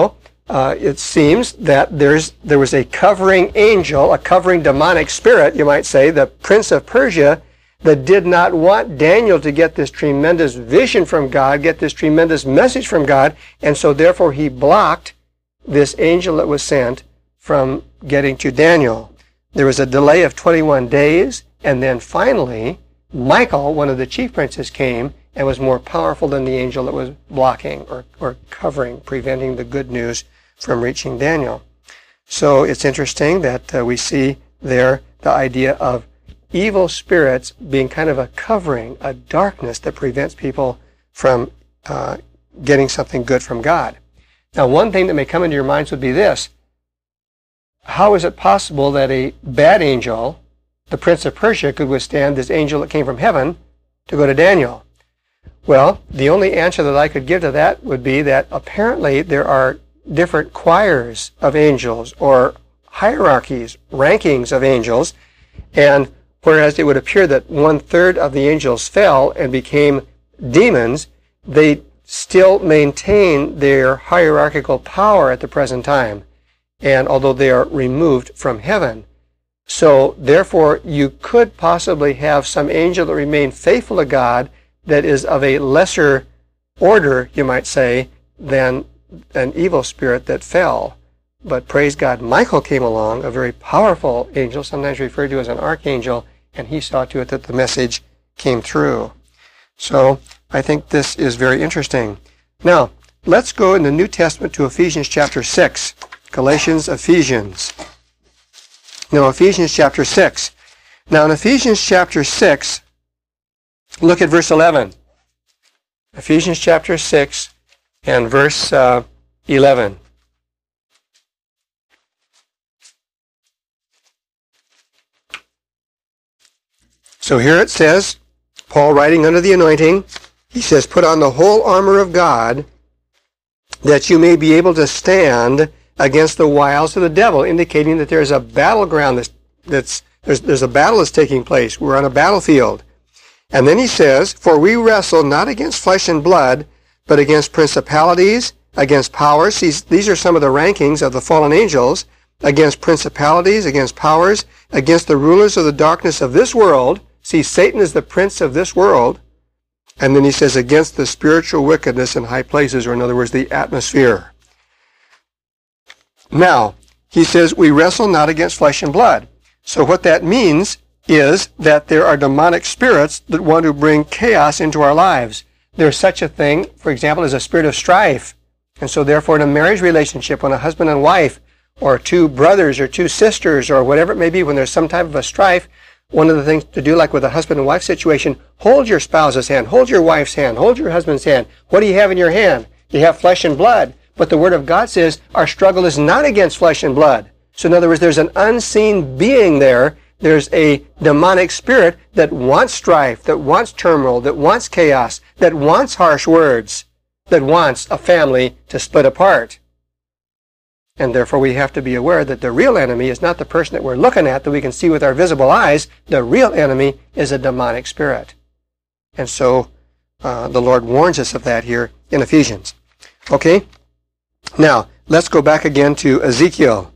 uh, it seems that there's there was a covering angel, a covering demonic spirit, you might say, the prince of Persia, that did not want Daniel to get this tremendous vision from God, get this tremendous message from God, and so therefore he blocked this angel that was sent from getting to Daniel. There was a delay of twenty-one days, and then finally, Michael, one of the chief princes, came and was more powerful than the angel that was blocking or, or covering, preventing the good news from reaching Daniel. So it's interesting that uh, we see there the idea of evil spirits being kind of a covering, a darkness that prevents people from uh, getting something good from God. Now, one thing that may come into your minds would be this. How is it possible that a bad angel, the prince of Persia, could withstand this angel that came from heaven to go to Daniel? Well, the only answer that I could give to that would be that apparently there are different choirs of angels or hierarchies, rankings of angels, and whereas it would appear that one-third of the angels fell and became demons, they still maintain their hierarchical power at the present time, and although they are removed from heaven. So, therefore, you could possibly have some angel that remained faithful to God that is of a lesser order, you might say, than an evil spirit that fell. But praise God, Michael came along, a very powerful angel, sometimes referred to as an archangel, and he saw to it that the message came through. So, I think this is very interesting. Now, let's go in the New Testament to Ephesians chapter six. Galatians, Ephesians. No, Ephesians chapter six. Now, in Ephesians chapter six, look at verse eleven. Ephesians chapter six and verse uh, eleven. So here it says, Paul writing under the anointing, he says, put on the whole armor of God, that you may be able to stand against the wiles of the devil, indicating that there's a battleground that's, that's there's, there's a battle that's taking place. We're on a battlefield. And then he says, for we wrestle not against flesh and blood, but against principalities, against powers. These, these are some of the rankings of the fallen angels, against principalities, against powers, against the rulers of the darkness of this world. See, Satan is the prince of this world. And then he says, against the spiritual wickedness in high places, or in other words, the atmosphere. Now, he says, we wrestle not against flesh and blood. So what that means is that there are demonic spirits that want to bring chaos into our lives. There's such a thing, for example, as a spirit of strife. And so therefore, in a marriage relationship, when a husband and wife, or two brothers, or two sisters, or whatever it may be, when there's some type of a strife, one of the things to do, like with a husband and wife situation, hold your spouse's hand, hold your wife's hand, hold your husband's hand. What do you have in your hand? You have flesh and blood. But the Word of God says our struggle is not against flesh and blood. So in other words, there's an unseen being there. There's a demonic spirit that wants strife, that wants turmoil, that wants chaos, that wants harsh words, that wants a family to split apart. And therefore we have to be aware that the real enemy is not the person that we're looking at that we can see with our visible eyes. The real enemy is a demonic spirit. And so uh, the Lord warns us of that here in Ephesians. Okay? Now, let's go back again to Ezekiel.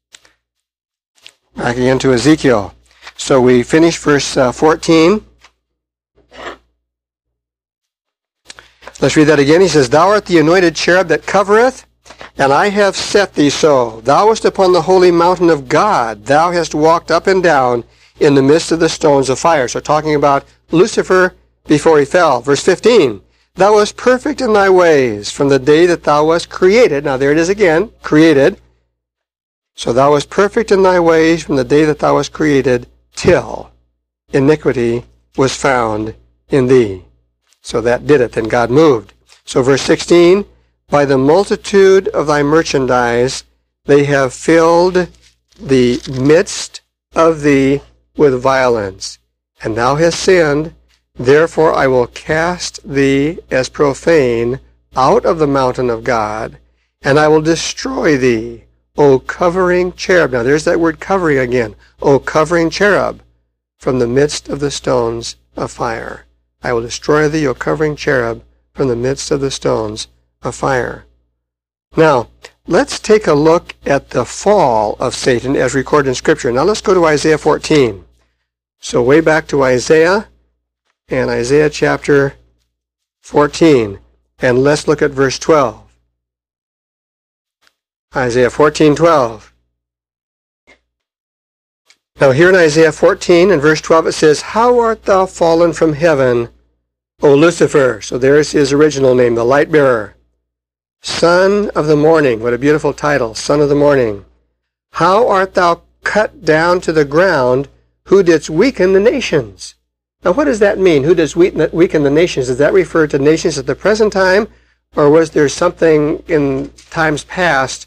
Back again to Ezekiel. So we finished verse uh, fourteen. Let's read that again. He says, thou art the anointed cherub that covereth, and I have set thee so. Thou wast upon the holy mountain of God. Thou hast walked up and down in the midst of the stones of fire. So talking about Lucifer before he fell. Verse fifteen. Thou wast perfect in thy ways from the day that thou wast created. Now there it is again, created. So thou wast perfect in thy ways from the day that thou wast created, till iniquity was found in thee. So that did it. Then God moved. So verse sixteen, by the multitude of thy merchandise they have filled the midst of thee with violence. And thou hast sinned, therefore I will cast thee as profane out of the mountain of God, and I will destroy thee, O covering cherub. Now there's that word covering again. O covering cherub, from the midst of the stones of fire. I will destroy thee, O covering cherub, from the midst of the stones of fire. Now, let's take a look at the fall of Satan as recorded in Scripture. Now let's go to Isaiah fourteen. So way back to Isaiah, and Isaiah chapter fourteen. And let's look at verse twelve. Isaiah fourteen twelve. Now here in Isaiah fourteen and verse twelve it says, How art thou fallen from heaven, O Lucifer? So there's his original name, the light bearer. Son of the morning. What a beautiful title, Son of the morning. How art thou cut down to the ground, who didst weaken the nations? Now what does that mean? Who does weaken the nations? Does that refer to nations at the present time? Or was there something in times past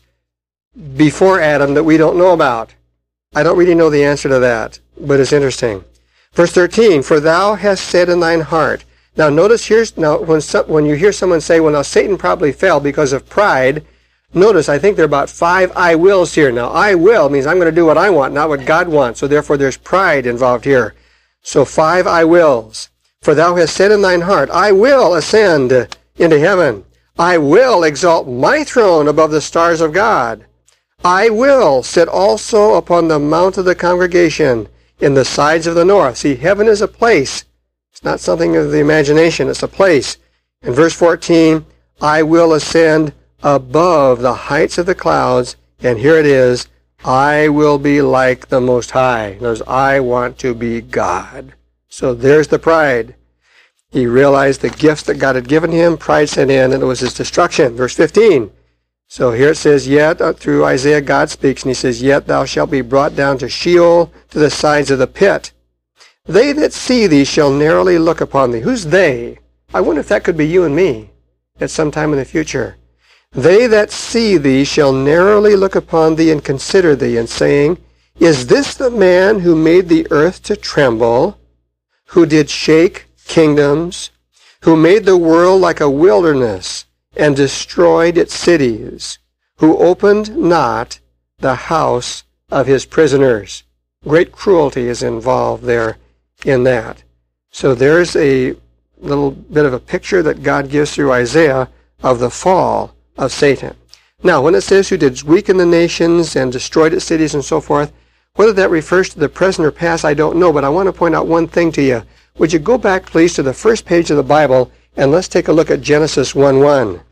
before Adam that we don't know about? I don't really know the answer to that, but it's interesting. Verse thirteen, For thou hast said in thine heart. Now notice here's, now when, some, when you hear someone say, well now Satan probably fell because of pride, notice I think there are about five I wills here. Now I will means I'm going to do what I want, not what God wants. So therefore there's pride involved here. So five I wills. For thou hast said in thine heart, I will ascend into heaven. I will exalt my throne above the stars of God. I will sit also upon the mount of the congregation in the sides of the north. See, heaven is a place. It's not something of the imagination. It's a place. In verse fourteen, I will ascend above the heights of the clouds. And here it is, I will be like the Most High. Notice, I want to be God. So there's the pride. He realized the gifts that God had given him. Pride set in, and it was his destruction. Verse fifteen. So here it says, Yet, uh, through Isaiah, God speaks, and he says, Yet thou shalt be brought down to Sheol, to the sides of the pit. They that see thee shall narrowly look upon thee. Who's they? I wonder if that could be you and me at some time in the future. They that see thee shall narrowly look upon thee and consider thee, and saying, Is this the man who made the earth to tremble, who did shake kingdoms, who made the world like a wilderness, and destroyed its cities, who opened not the house of his prisoners? Great cruelty is involved there in that. So there's a little bit of a picture that God gives through Isaiah of the fall of Satan. Now, when it says who did weaken the nations and destroyed its cities and so forth, whether that refers to the present or past, I don't know, but I want to point out one thing to you. Would you go back, please, to the first page of the Bible, and let's take a look at Genesis one one.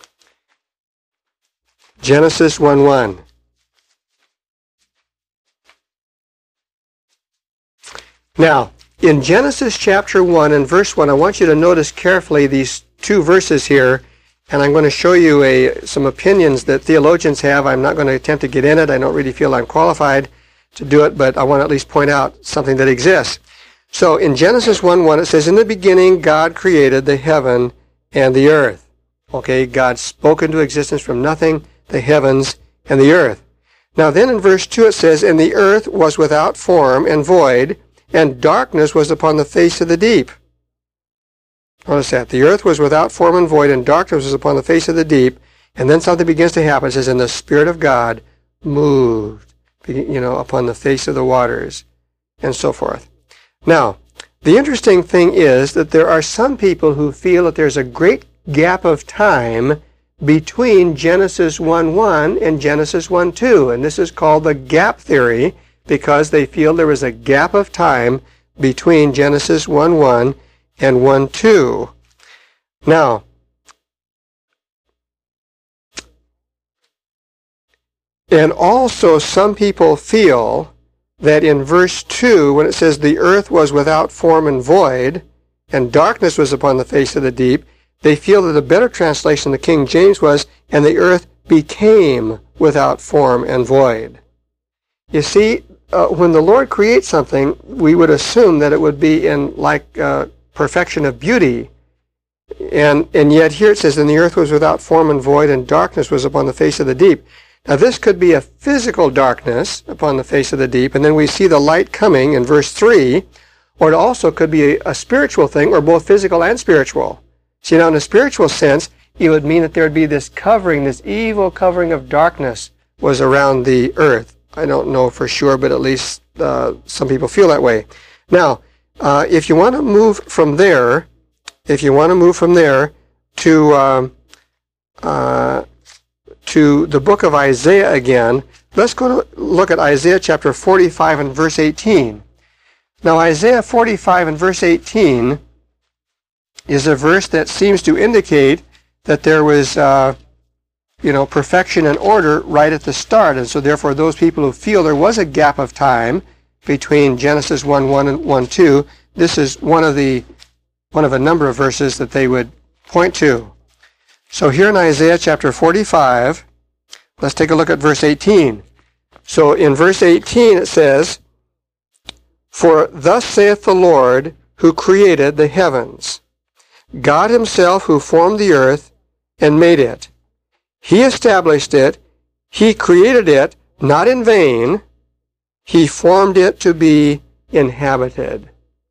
Genesis one one. Now, in Genesis chapter one and verse one, I want you to notice carefully these two verses here, and I'm going to show you a, some opinions that theologians have. I'm not going to attempt to get in it. I don't really feel I'm qualified to do it, but I want to at least point out something that exists. So in Genesis one one, it says, In the beginning God created the heaven and the earth. Okay, God spoke into existence from nothing, the heavens and the earth. Now then in verse two it says, And the earth was without form and void, and darkness was upon the face of the deep. Notice that. The earth was without form and void, and darkness was upon the face of the deep. And then something begins to happen. It says, And the Spirit of God moved, you know, upon the face of the waters, and so forth. Now, the interesting thing is that there are some people who feel that there's a great gap of time between Genesis one one and Genesis one two. And this is called the gap theory, because they feel there is a gap of time between Genesis one one and one two. Now, and also some people feel that in verse two, when it says the earth was without form and void, and darkness was upon the face of the deep, they feel that a better translation, the King James, was, and the earth became without form and void. You see, uh, when the Lord creates something, we would assume that it would be in like uh, perfection of beauty. And, and yet here it says, and the earth was without form and void, and darkness was upon the face of the deep. Now this could be a physical darkness upon the face of the deep, and then we see the light coming in verse three, or it also could be a, a spiritual thing, or both physical and spiritual. See, now in a spiritual sense, it would mean that there would be this covering, this evil covering of darkness was around the earth. I don't know for sure, but at least uh, some people feel that way. Now, uh, if you want to move from there, if you want to move from there to um, uh, to the book of Isaiah again. Let's go to look at Isaiah chapter forty-five and verse eighteen. Now, Isaiah forty-five and verse eighteen is a verse that seems to indicate that there was, uh, you know, perfection and order right at the start. And so therefore those people who feel there was a gap of time between Genesis one one and one two, this is one of the one of a number of verses that they would point to. So here in Isaiah chapter forty-five, let's take a look at verse eighteen. So in verse eighteen it says, "For thus saith the Lord, who created the heavens, God himself who formed the earth and made it. He established it, he created it, not in vain, he formed it to be inhabited."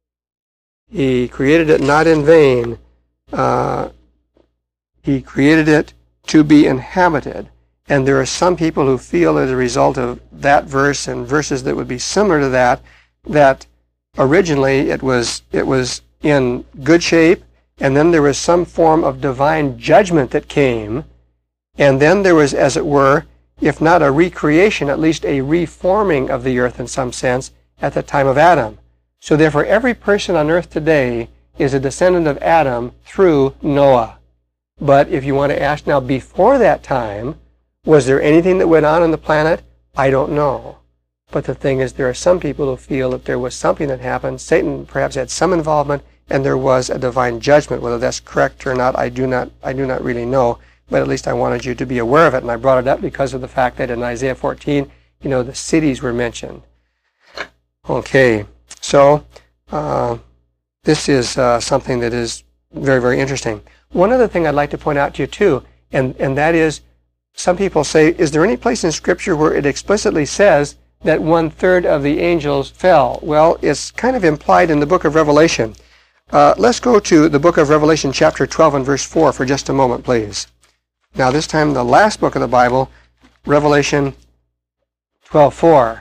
He created it not in vain. Uh, he created it to be inhabited. And there are some people who feel as a result of that verse and verses that would be similar to that, that originally it was it was in good shape, and then there was some form of divine judgment that came, and then there was, as it were, if not a recreation, at least a reforming of the earth in some sense at the time of Adam. So therefore every person on earth today is a descendant of Adam through Noah. But if you want to ask now, before that time, was there anything that went on on the planet? I don't know. But the thing is, there are some people who feel that there was something that happened. Satan perhaps had some involvement, and there was a divine judgment. Whether that's correct or not, I do not, I do not really know. But at least I wanted you to be aware of it, and I brought it up because of the fact that in Isaiah fourteen, you know, the cities were mentioned. Okay, so uh, this is uh, something that is very, very interesting. One other thing I'd like to point out to you too, and, and that is, some people say, is there any place in Scripture where it explicitly says that one-third of the angels fell? Well, it's kind of implied in the book of Revelation. Uh, let's go to the book of Revelation chapter twelve and verse four for just a moment, please. Now, this time the last book of the Bible, Revelation twelve four.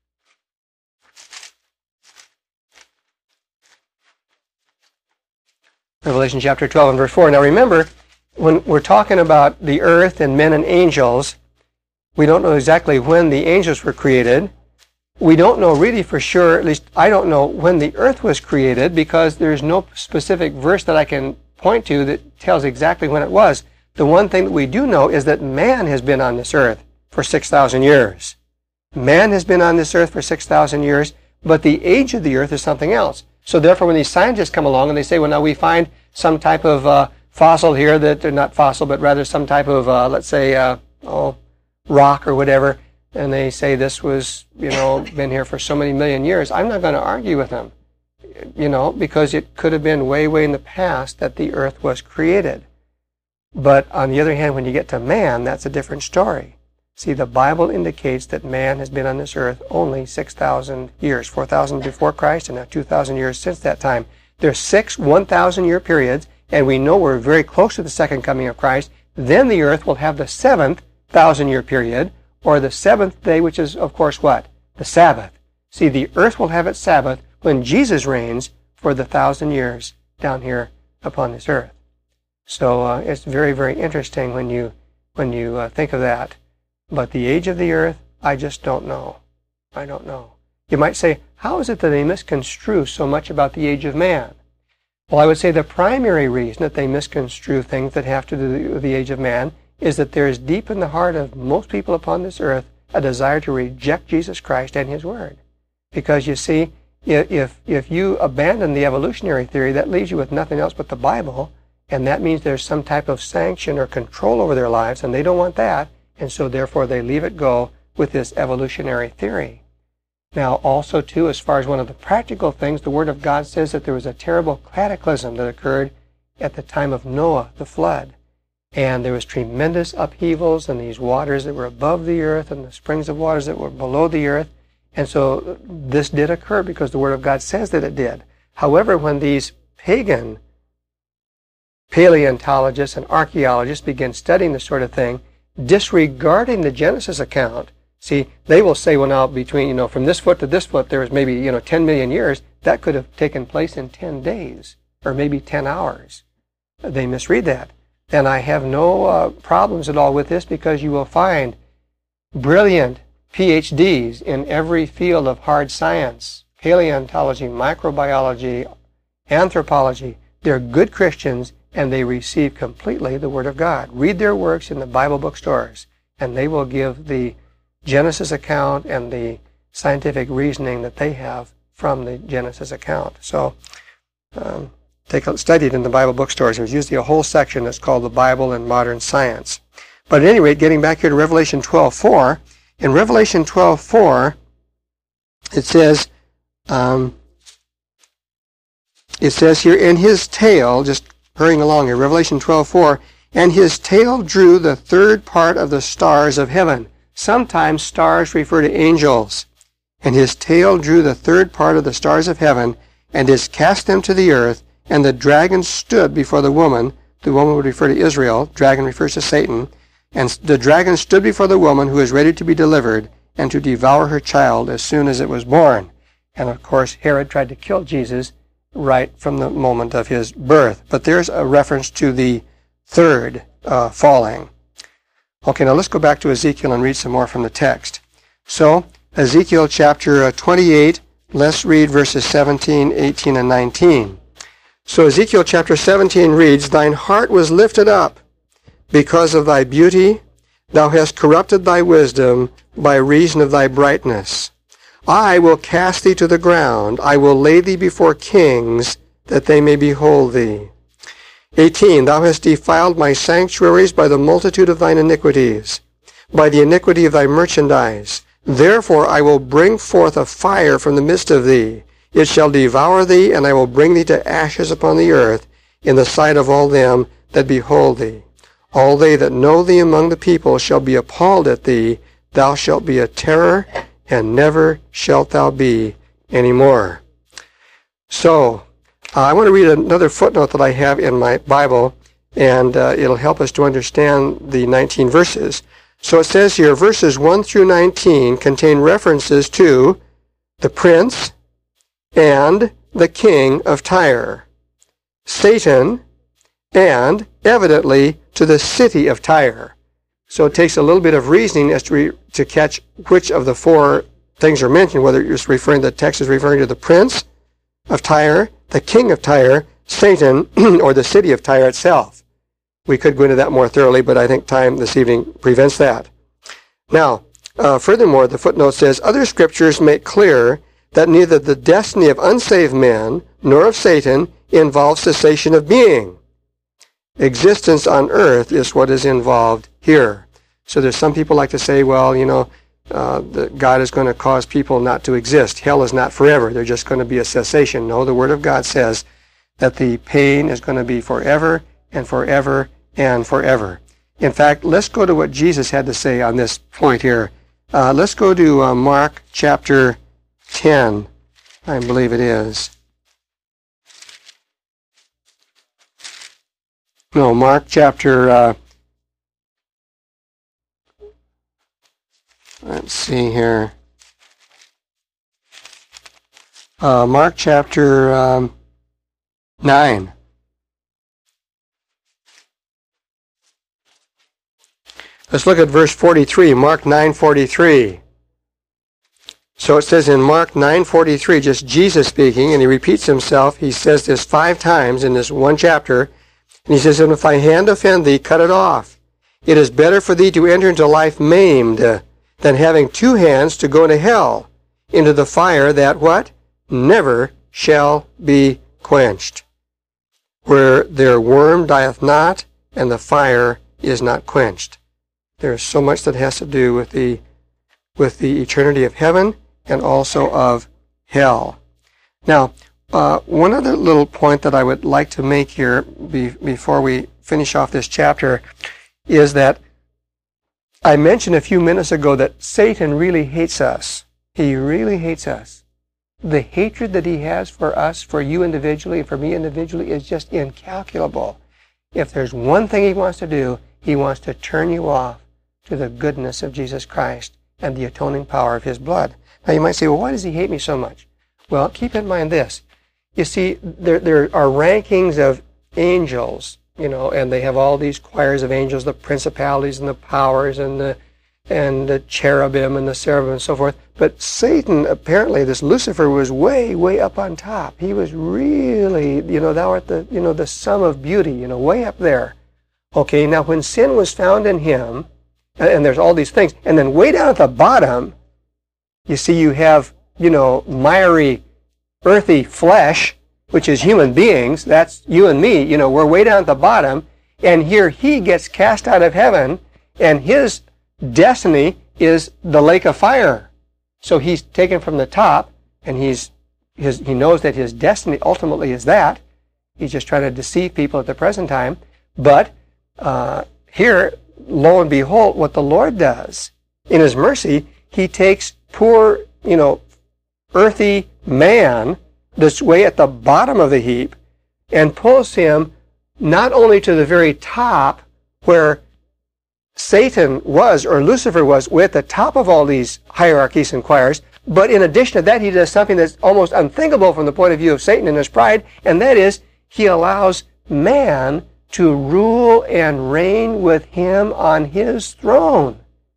Revelation chapter twelve and verse four. Now remember, when we're talking about the earth and men and angels, we don't know exactly when the angels were created. We don't know really for sure, at least I don't know, when the earth was created, because there's no specific verse that I can point to that tells exactly when it was. The one thing that we do know is that man has been on this earth for six thousand years. Man has been on this earth for six thousand years, but the age of the earth is something else. So therefore, when these scientists come along and they say, well, now we find some type of uh, fossil here that, or not fossil, but rather some type of, uh, let's say, uh, oh, rock or whatever, and they say this was, you know, been here for so many million years, I'm not going to argue with them, you know, because it could have been way, way in the past that the earth was created. But on the other hand, when you get to man, that's a different story. See, the Bible indicates that man has been on this earth only six thousand years, four thousand before Christ, and now two thousand years since that time. There's six one thousand year periods, and we know we're very close to the second coming of Christ. Then the earth will have the seventh thousand year period, or the seventh day, which is, of course, what? The Sabbath. See, the earth will have its Sabbath when Jesus reigns for the thousand years down here upon this earth. So uh, it's very, very interesting when you when you uh, think of that. But the age of the earth, I just don't know. I don't know. You might say, how is it that they misconstrue so much about the age of man? Well, I would say the primary reason that they misconstrue things that have to do with the age of man is that there is deep in the heart of most people upon this earth a desire to reject Jesus Christ and His Word. Because you see, if, if you abandon the evolutionary theory, that leaves you with nothing else but the Bible, and that means there's some type of sanction or control over their lives, and they don't want that, and so therefore they leave it go with this evolutionary theory. Now also too, as far as one of the practical things, the Word of God says that there was a terrible cataclysm that occurred at the time of Noah, the flood. And there was tremendous upheavals and these waters that were above the earth and the springs of waters that were below the earth. And so this did occur because the Word of God says that it did. However, when these pagan paleontologists and archaeologists begin studying this sort of thing, disregarding the Genesis account, see, they will say, well, now between, you know, from this foot to this foot, there was maybe, you know, ten million years. That could have taken place in ten days or maybe ten hours. They misread that. And I have no uh, problems at all with this, because you will find brilliant P H Ds in every field of hard science, paleontology, microbiology, anthropology. They're good Christians, and they receive completely the Word of God. Read their works in the Bible bookstores, and they will give the Genesis account and the scientific reasoning that they have from the Genesis account. So um, take a study it in the Bible bookstores. There's usually a whole section that's called the Bible and Modern Science. But at any rate, getting back here to Revelation twelve four, in Revelation twelve four, it says, um, it says here, in his tail, just hurrying along here, Revelation twelve four, and his tail drew the third part of the stars of heaven. Sometimes stars refer to angels. And his tail drew the third part of the stars of heaven, and is cast them to the earth, and the dragon stood before the woman. The woman would refer to Israel. Dragon refers to Satan. And the dragon stood before the woman who is ready to be delivered, and to devour her child as soon as it was born. And of course, Herod tried to kill Jesus right from the moment of his birth. But there's a reference to the third uh, falling. Okay, now let's go back to Ezekiel and read some more from the text. So, Ezekiel chapter twenty-eight, let's read verses seventeen, eighteen, and nineteen. So Ezekiel chapter seventeen reads, Thine heart was lifted up because of thy beauty. Thou hast corrupted thy wisdom by reason of thy brightness. I will cast thee to the ground. I will lay thee before kings, that they may behold thee. eighteen. Thou hast defiled my sanctuaries by the multitude of thine iniquities, by the iniquity of thy merchandise. Therefore I will bring forth a fire from the midst of thee. It shall devour thee, and I will bring thee to ashes upon the earth, in the sight of all them that behold thee. All they that know thee among the people shall be appalled at thee. Thou shalt be a terror, and never shalt thou be any more. So, uh, I want to read another footnote that I have in my Bible, and uh, it'll help us to understand the nineteen verses. So it says here, verses one through nineteen contain references to the prince and the king of Tyre, Satan, and evidently to the city of Tyre. So it takes a little bit of reasoning as to, re- to catch which of the four things are mentioned, whether it's referring, the text is referring to the prince of Tyre, the king of Tyre, Satan, or the city of Tyre itself. We could go into that more thoroughly, but I think time this evening prevents that. Now, uh, furthermore, the footnote says, other scriptures make clear that neither the destiny of unsaved men nor of Satan involves cessation of being. Existence on earth is what is involved here. So there's some people like to say, well, you know, uh, that God is going to cause people not to exist. Hell is not forever. There's just going to be a cessation. No, the Word of God says that the pain is going to be forever and forever and forever. In fact, let's go to what Jesus had to say on this point here. Uh, let's go to uh, Mark chapter ten, I believe it is. No, Mark chapter, uh, let's see here. Uh, Mark chapter um, nine. Let's look at verse forty-three, Mark nine forty-three. So it says in Mark nine forty-three, just Jesus speaking, and he repeats himself. He says this five times in this one chapter. And he says, and if thy hand offend thee, cut it off. It is better for thee to enter into life maimed than having two hands to go into hell, into the fire that what? Never shall be quenched. Where their worm dieth not, and the fire is not quenched. There is so much that has to do with the with the eternity of heaven and also of hell. Now, uh, one other little point that I would like to make here be, before we finish off this chapter is that I mentioned a few minutes ago that Satan really hates us. He really hates us. The hatred that he has for us, for you individually, and for me individually, is just incalculable. If there's one thing he wants to do, he wants to turn you off to the goodness of Jesus Christ and the atoning power of his blood. Now you might say, well, why does he hate me so much? Well, keep in mind this. You see, there, there are rankings of angels you know, and they have all these choirs of angels, the principalities and the powers and the and the cherubim and the seraphim and so forth. But Satan, apparently, this Lucifer, was way, way up on top. He was really, you know, thou art the, you know, the sum of beauty, you know, way up there. Okay, now when sin was found in him, and there's all these things, and then way down at the bottom, you see you have, you know, miry, earthy flesh, which is human beings. That's you and me, you know, we're way down at the bottom, and here he gets cast out of heaven, and his destiny is the lake of fire. So he's taken from the top, and he's his he knows that his destiny ultimately is that. He's just trying to deceive people at the present time. But uh, here, lo and behold, what the Lord does in his mercy, he takes poor, you know, earthy man that's way at the bottom of the heap and pulls him not only to the very top where Satan was, or Lucifer was, way at the top of all these hierarchies and choirs, but in addition to that, he does something that's almost unthinkable from the point of view of Satan and his pride, and that is he allows man to rule and reign with him on his throne.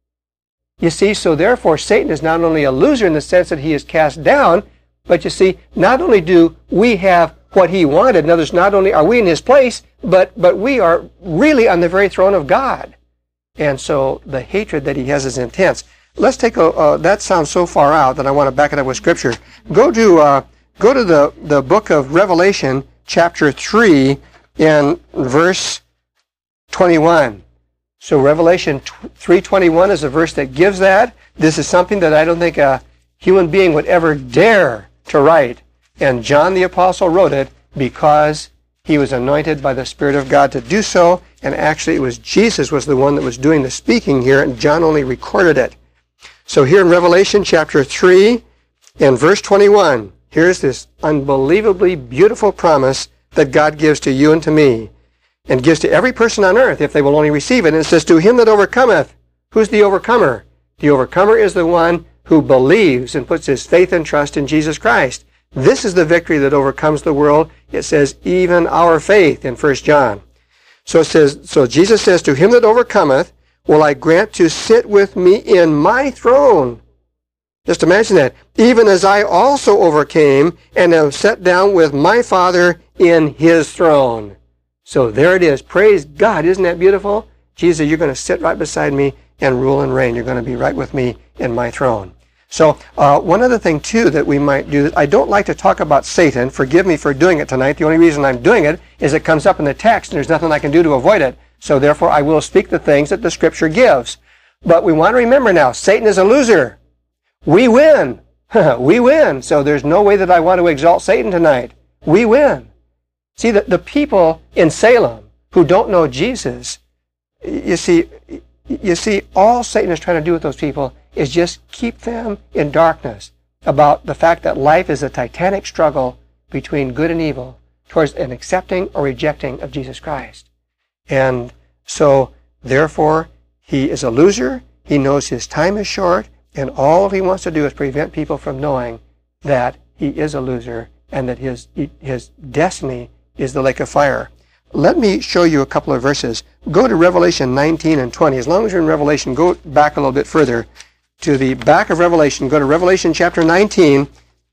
You see, so therefore Satan is not only a loser in the sense that he is cast down, but you see, not only do we have what he wanted, in other words, not only are we in his place, but, but we are really on the very throne of God. And so the hatred that he has is intense. Let's take a, uh, that sounds so far out that I want to back it up with Scripture. Go to, uh, go to the, the book of Revelation, chapter three, and verse twenty-one. So Revelation three twenty-one is a verse that gives that. This is something that I don't think a human being would ever dare to write. And John the Apostle wrote it because he was anointed by the Spirit of God to do so, and actually it was Jesus was the one that was doing the speaking here, and John only recorded it. So here in Revelation chapter three and verse twenty-one, here's this unbelievably beautiful promise that God gives to you and to me, and gives to every person on earth if they will only receive it. And it says, to him that overcometh. Who's the overcomer? The overcomer is the one who believes and puts his faith and trust in Jesus Christ. This is the victory that overcomes the world. It says, even our faith in First John. So it says, so Jesus says, to him that overcometh will I grant to sit with me in my throne. Just imagine that. Even as I also overcame and am set down with my Father in his throne. So there it is. Praise God. Isn't that beautiful? Jesus, you're going to sit right beside me and rule and reign. You're going to be right with me in my throne. So uh, one other thing, too, that we might do, I don't like to talk about Satan. Forgive me for doing it tonight. The only reason I'm doing it is it comes up in the text, and there's nothing I can do to avoid it. So therefore, I will speak the things that the Scripture gives. But we want to remember now, Satan is a loser. We win. We win. So there's no way that I want to exalt Satan tonight. We win. See, the, the people in Salem who don't know Jesus, you see, you see, all Satan is trying to do with those people is just keep them in darkness about the fact that life is a titanic struggle between good and evil towards an accepting or rejecting of Jesus Christ. And so, therefore, he is a loser. He knows his time is short, and all he wants to do is prevent people from knowing that he is a loser and that his his destiny is the lake of fire. Let me show you a couple of verses. Go to Revelation nineteen and twenty. As long as you're in Revelation, go back a little bit further to the back of Revelation. Go to Revelation chapter nineteen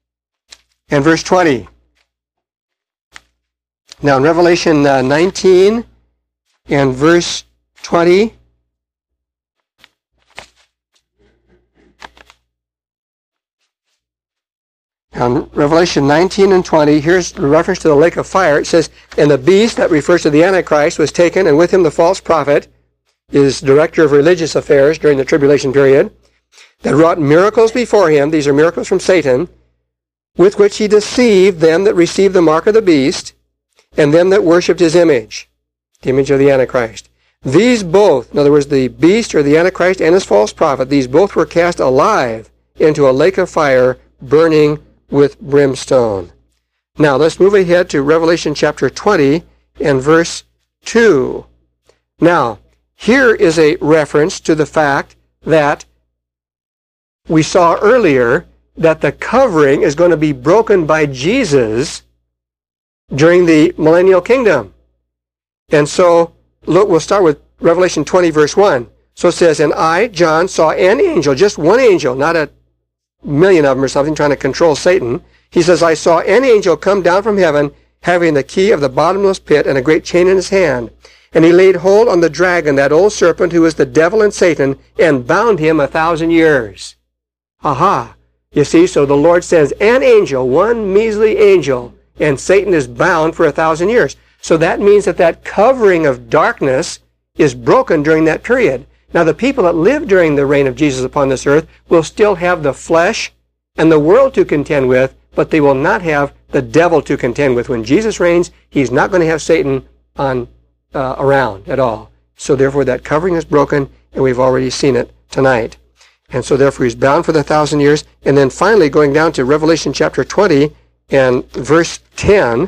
and verse twenty. Now in Revelation uh, nineteen and verse twenty, now in Revelation nineteen and twenty, here's the reference to the lake of fire. It says, and the beast, that refers to the Antichrist, was taken, and with him the false prophet, is director of religious affairs during the tribulation period, that wrought miracles before him, these are miracles from Satan, with which he deceived them that received the mark of the beast, and them that worshipped his image, the image of the Antichrist. These both, in other words, the beast or the Antichrist and his false prophet, these both were cast alive into a lake of fire, burning with brimstone. Now, let's move ahead to Revelation chapter twenty and verse two. Now, here is a reference to the fact that we saw earlier that the covering is going to be broken by Jesus during the millennial kingdom. And so, look, we'll start with Revelation twenty, verse one. So it says, and I, John, saw an angel, just one angel, not a million of them or something, trying to control Satan. He says, I saw an angel come down from heaven, having the key of the bottomless pit and a great chain in his hand. And he laid hold on the dragon, that old serpent, who is the devil and Satan, and bound him a thousand years. Aha! You see, so the Lord sends an angel, one measly angel, and Satan is bound for a thousand years. So that means that that covering of darkness is broken during that period. Now, the people that live during the reign of Jesus upon this earth will still have the flesh and the world to contend with, but they will not have the devil to contend with. When Jesus reigns, he's not going to have Satan on uh, around at all. So therefore, that covering is broken, and we've already seen it tonight. And so therefore, he's bound for the thousand years. And then finally, going down to Revelation chapter twenty and verse ten,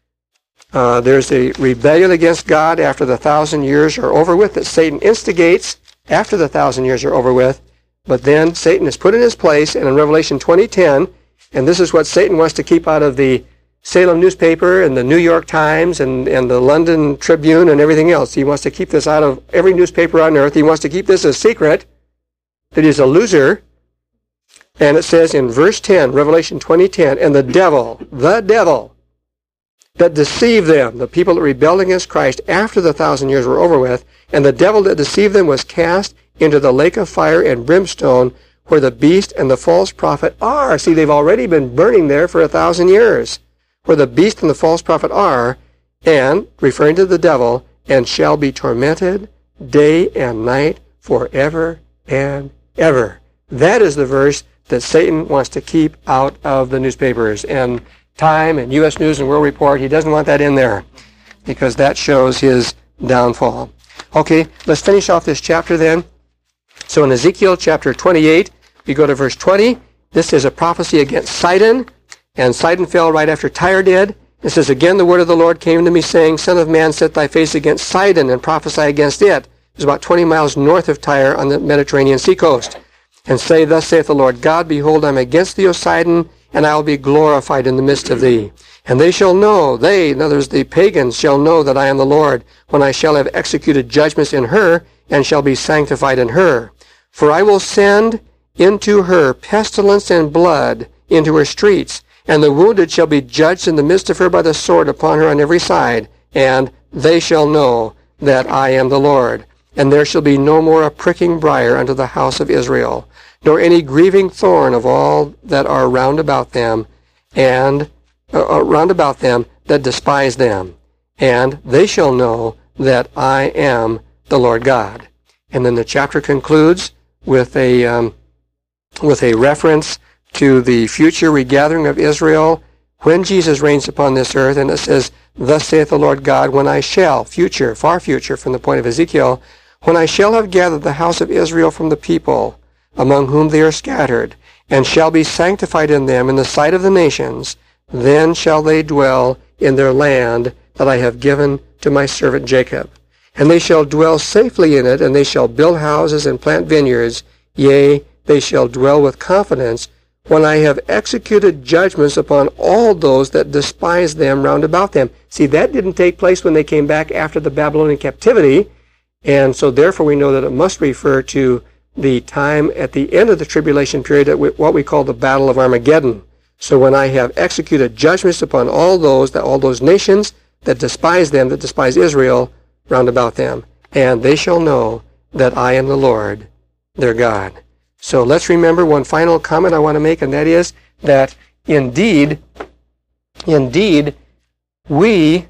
uh, there's a rebellion against God after the thousand years are over with that Satan instigates after the thousand years are over with. But then Satan is put in his place, and in Revelation twenty ten, and this is what Satan wants to keep out of the Salem newspaper and the New York Times and, and the London Tribune and everything else. He wants to keep this out of every newspaper on earth. He wants to keep this a secret, that he's a loser. And it says in verse ten, Revelation twenty ten, and the devil, the devil, that deceived them, the people that rebelled against Christ after the thousand years were over with, and the devil that deceived them was cast into the lake of fire and brimstone, where the beast and the false prophet are. See, they've already been burning there for a thousand years. Where the beast and the false prophet are, and, referring to the devil, and shall be tormented day and night forever and ever. That is the verse that Satan wants to keep out of the newspapers and Time and U S News and World Report. He doesn't want that in there because that shows his downfall. Okay, let's finish off this chapter then. So in Ezekiel chapter twenty-eight, we go to verse twenty. This is a prophecy against Sidon, and Sidon fell right after Tyre did. It says, again, the word of the Lord came to me, saying, Son of man, set thy face against Sidon and prophesy against it. It's about twenty miles north of Tyre on the Mediterranean seacoast. And say, Thus saith the Lord God, Behold, I am against thee, O Sidon, and I will be glorified in the midst of thee. And they shall know, they, in other words, the pagans, shall know that I am the Lord, when I shall have executed judgments in her, and shall be sanctified in her. For I will send into her pestilence and blood into her streets, and the wounded shall be judged in the midst of her by the sword upon her on every side, and they shall know that I am the Lord. And there shall be no more a pricking briar unto the house of Israel, nor any grieving thorn of all that are round about them, and uh, round about them that despise them. And they shall know that I am the Lord God. And then the chapter concludes with a um, with a reference to the future regathering of Israel when Jesus reigns upon this earth, and it says, Thus saith the Lord God, when I shall, future, far future from the point of Ezekiel, when I shall have gathered the house of Israel from the people, among whom they are scattered, and shall be sanctified in them in the sight of the nations, then shall they dwell in their land that I have given to my servant Jacob. And they shall dwell safely in it, and they shall build houses and plant vineyards, yea, they shall dwell with confidence, when I have executed judgments upon all those that despise them round about them. See, that didn't take place when they came back after the Babylonian captivity, and so therefore we know that it must refer to the time at the end of the tribulation period, at what we call the Battle of Armageddon. So when I have executed judgments upon all those, that all those nations that despise them, that despise Israel, round about them, and they shall know that I am the Lord, their God. So let's remember one final comment I want to make, and that is that indeed, indeed, we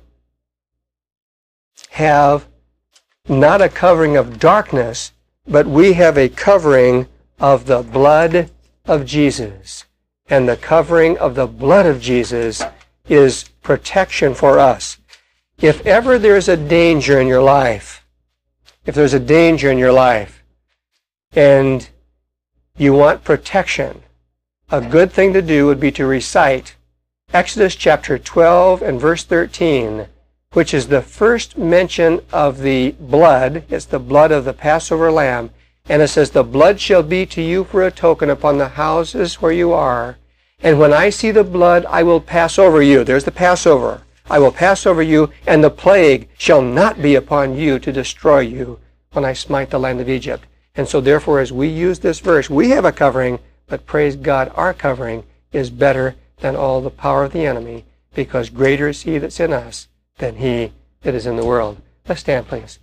have not a covering of darkness, but we have a covering of the blood of Jesus. And the covering of the blood of Jesus is protection for us. If ever there's a danger in your life, if there's a danger in your life, and you want protection, a good thing to do would be to recite Exodus chapter twelve and verse thirteen, which is the first mention of the blood. It's the blood of the Passover lamb. And it says, The blood shall be to you for a token upon the houses where you are. And when I see the blood, I will pass over you. There's the Passover. I will pass over you, and the plague shall not be upon you to destroy you when I smite the land of Egypt. And so therefore, as we use this verse, we have a covering, but praise God, our covering is better than all the power of the enemy, because greater is he that's in us than he that is in the world. Let's stand, please.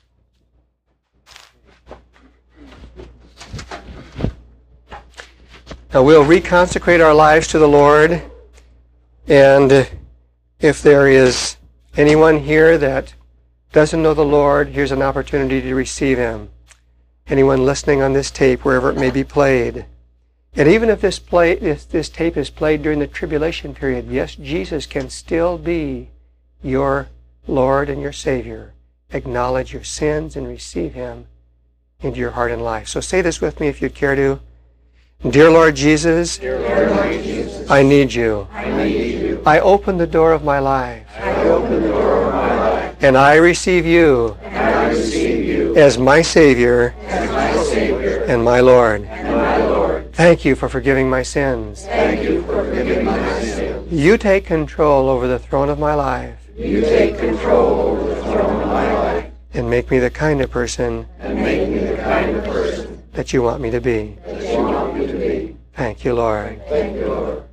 Now we'll reconsecrate our lives to the Lord, and if there is anyone here that doesn't know the Lord, here's an opportunity to receive him. Anyone listening on this tape, wherever it may be played. And even if this play, if this tape is played during the tribulation period, yes, Jesus can still be your Lord and your Savior. Acknowledge your sins and receive him into your heart and life. So say this with me if you'd care to. Dear Lord Jesus, Dear Lord Jesus, I need you. I need you. I open the door of my life. I open the door of my life. And I receive you, And I receive you as my Savior, as my Savior and my Lord. and my Lord. Thank you for forgiving my sins. Thank you for forgiving my sins. You take control over the throne of my life You take control over the throne of my life and make me the kind of person and make me the kind of person that you want me to be. that you want me to be. Thank you, Lord. Thank you, Lord.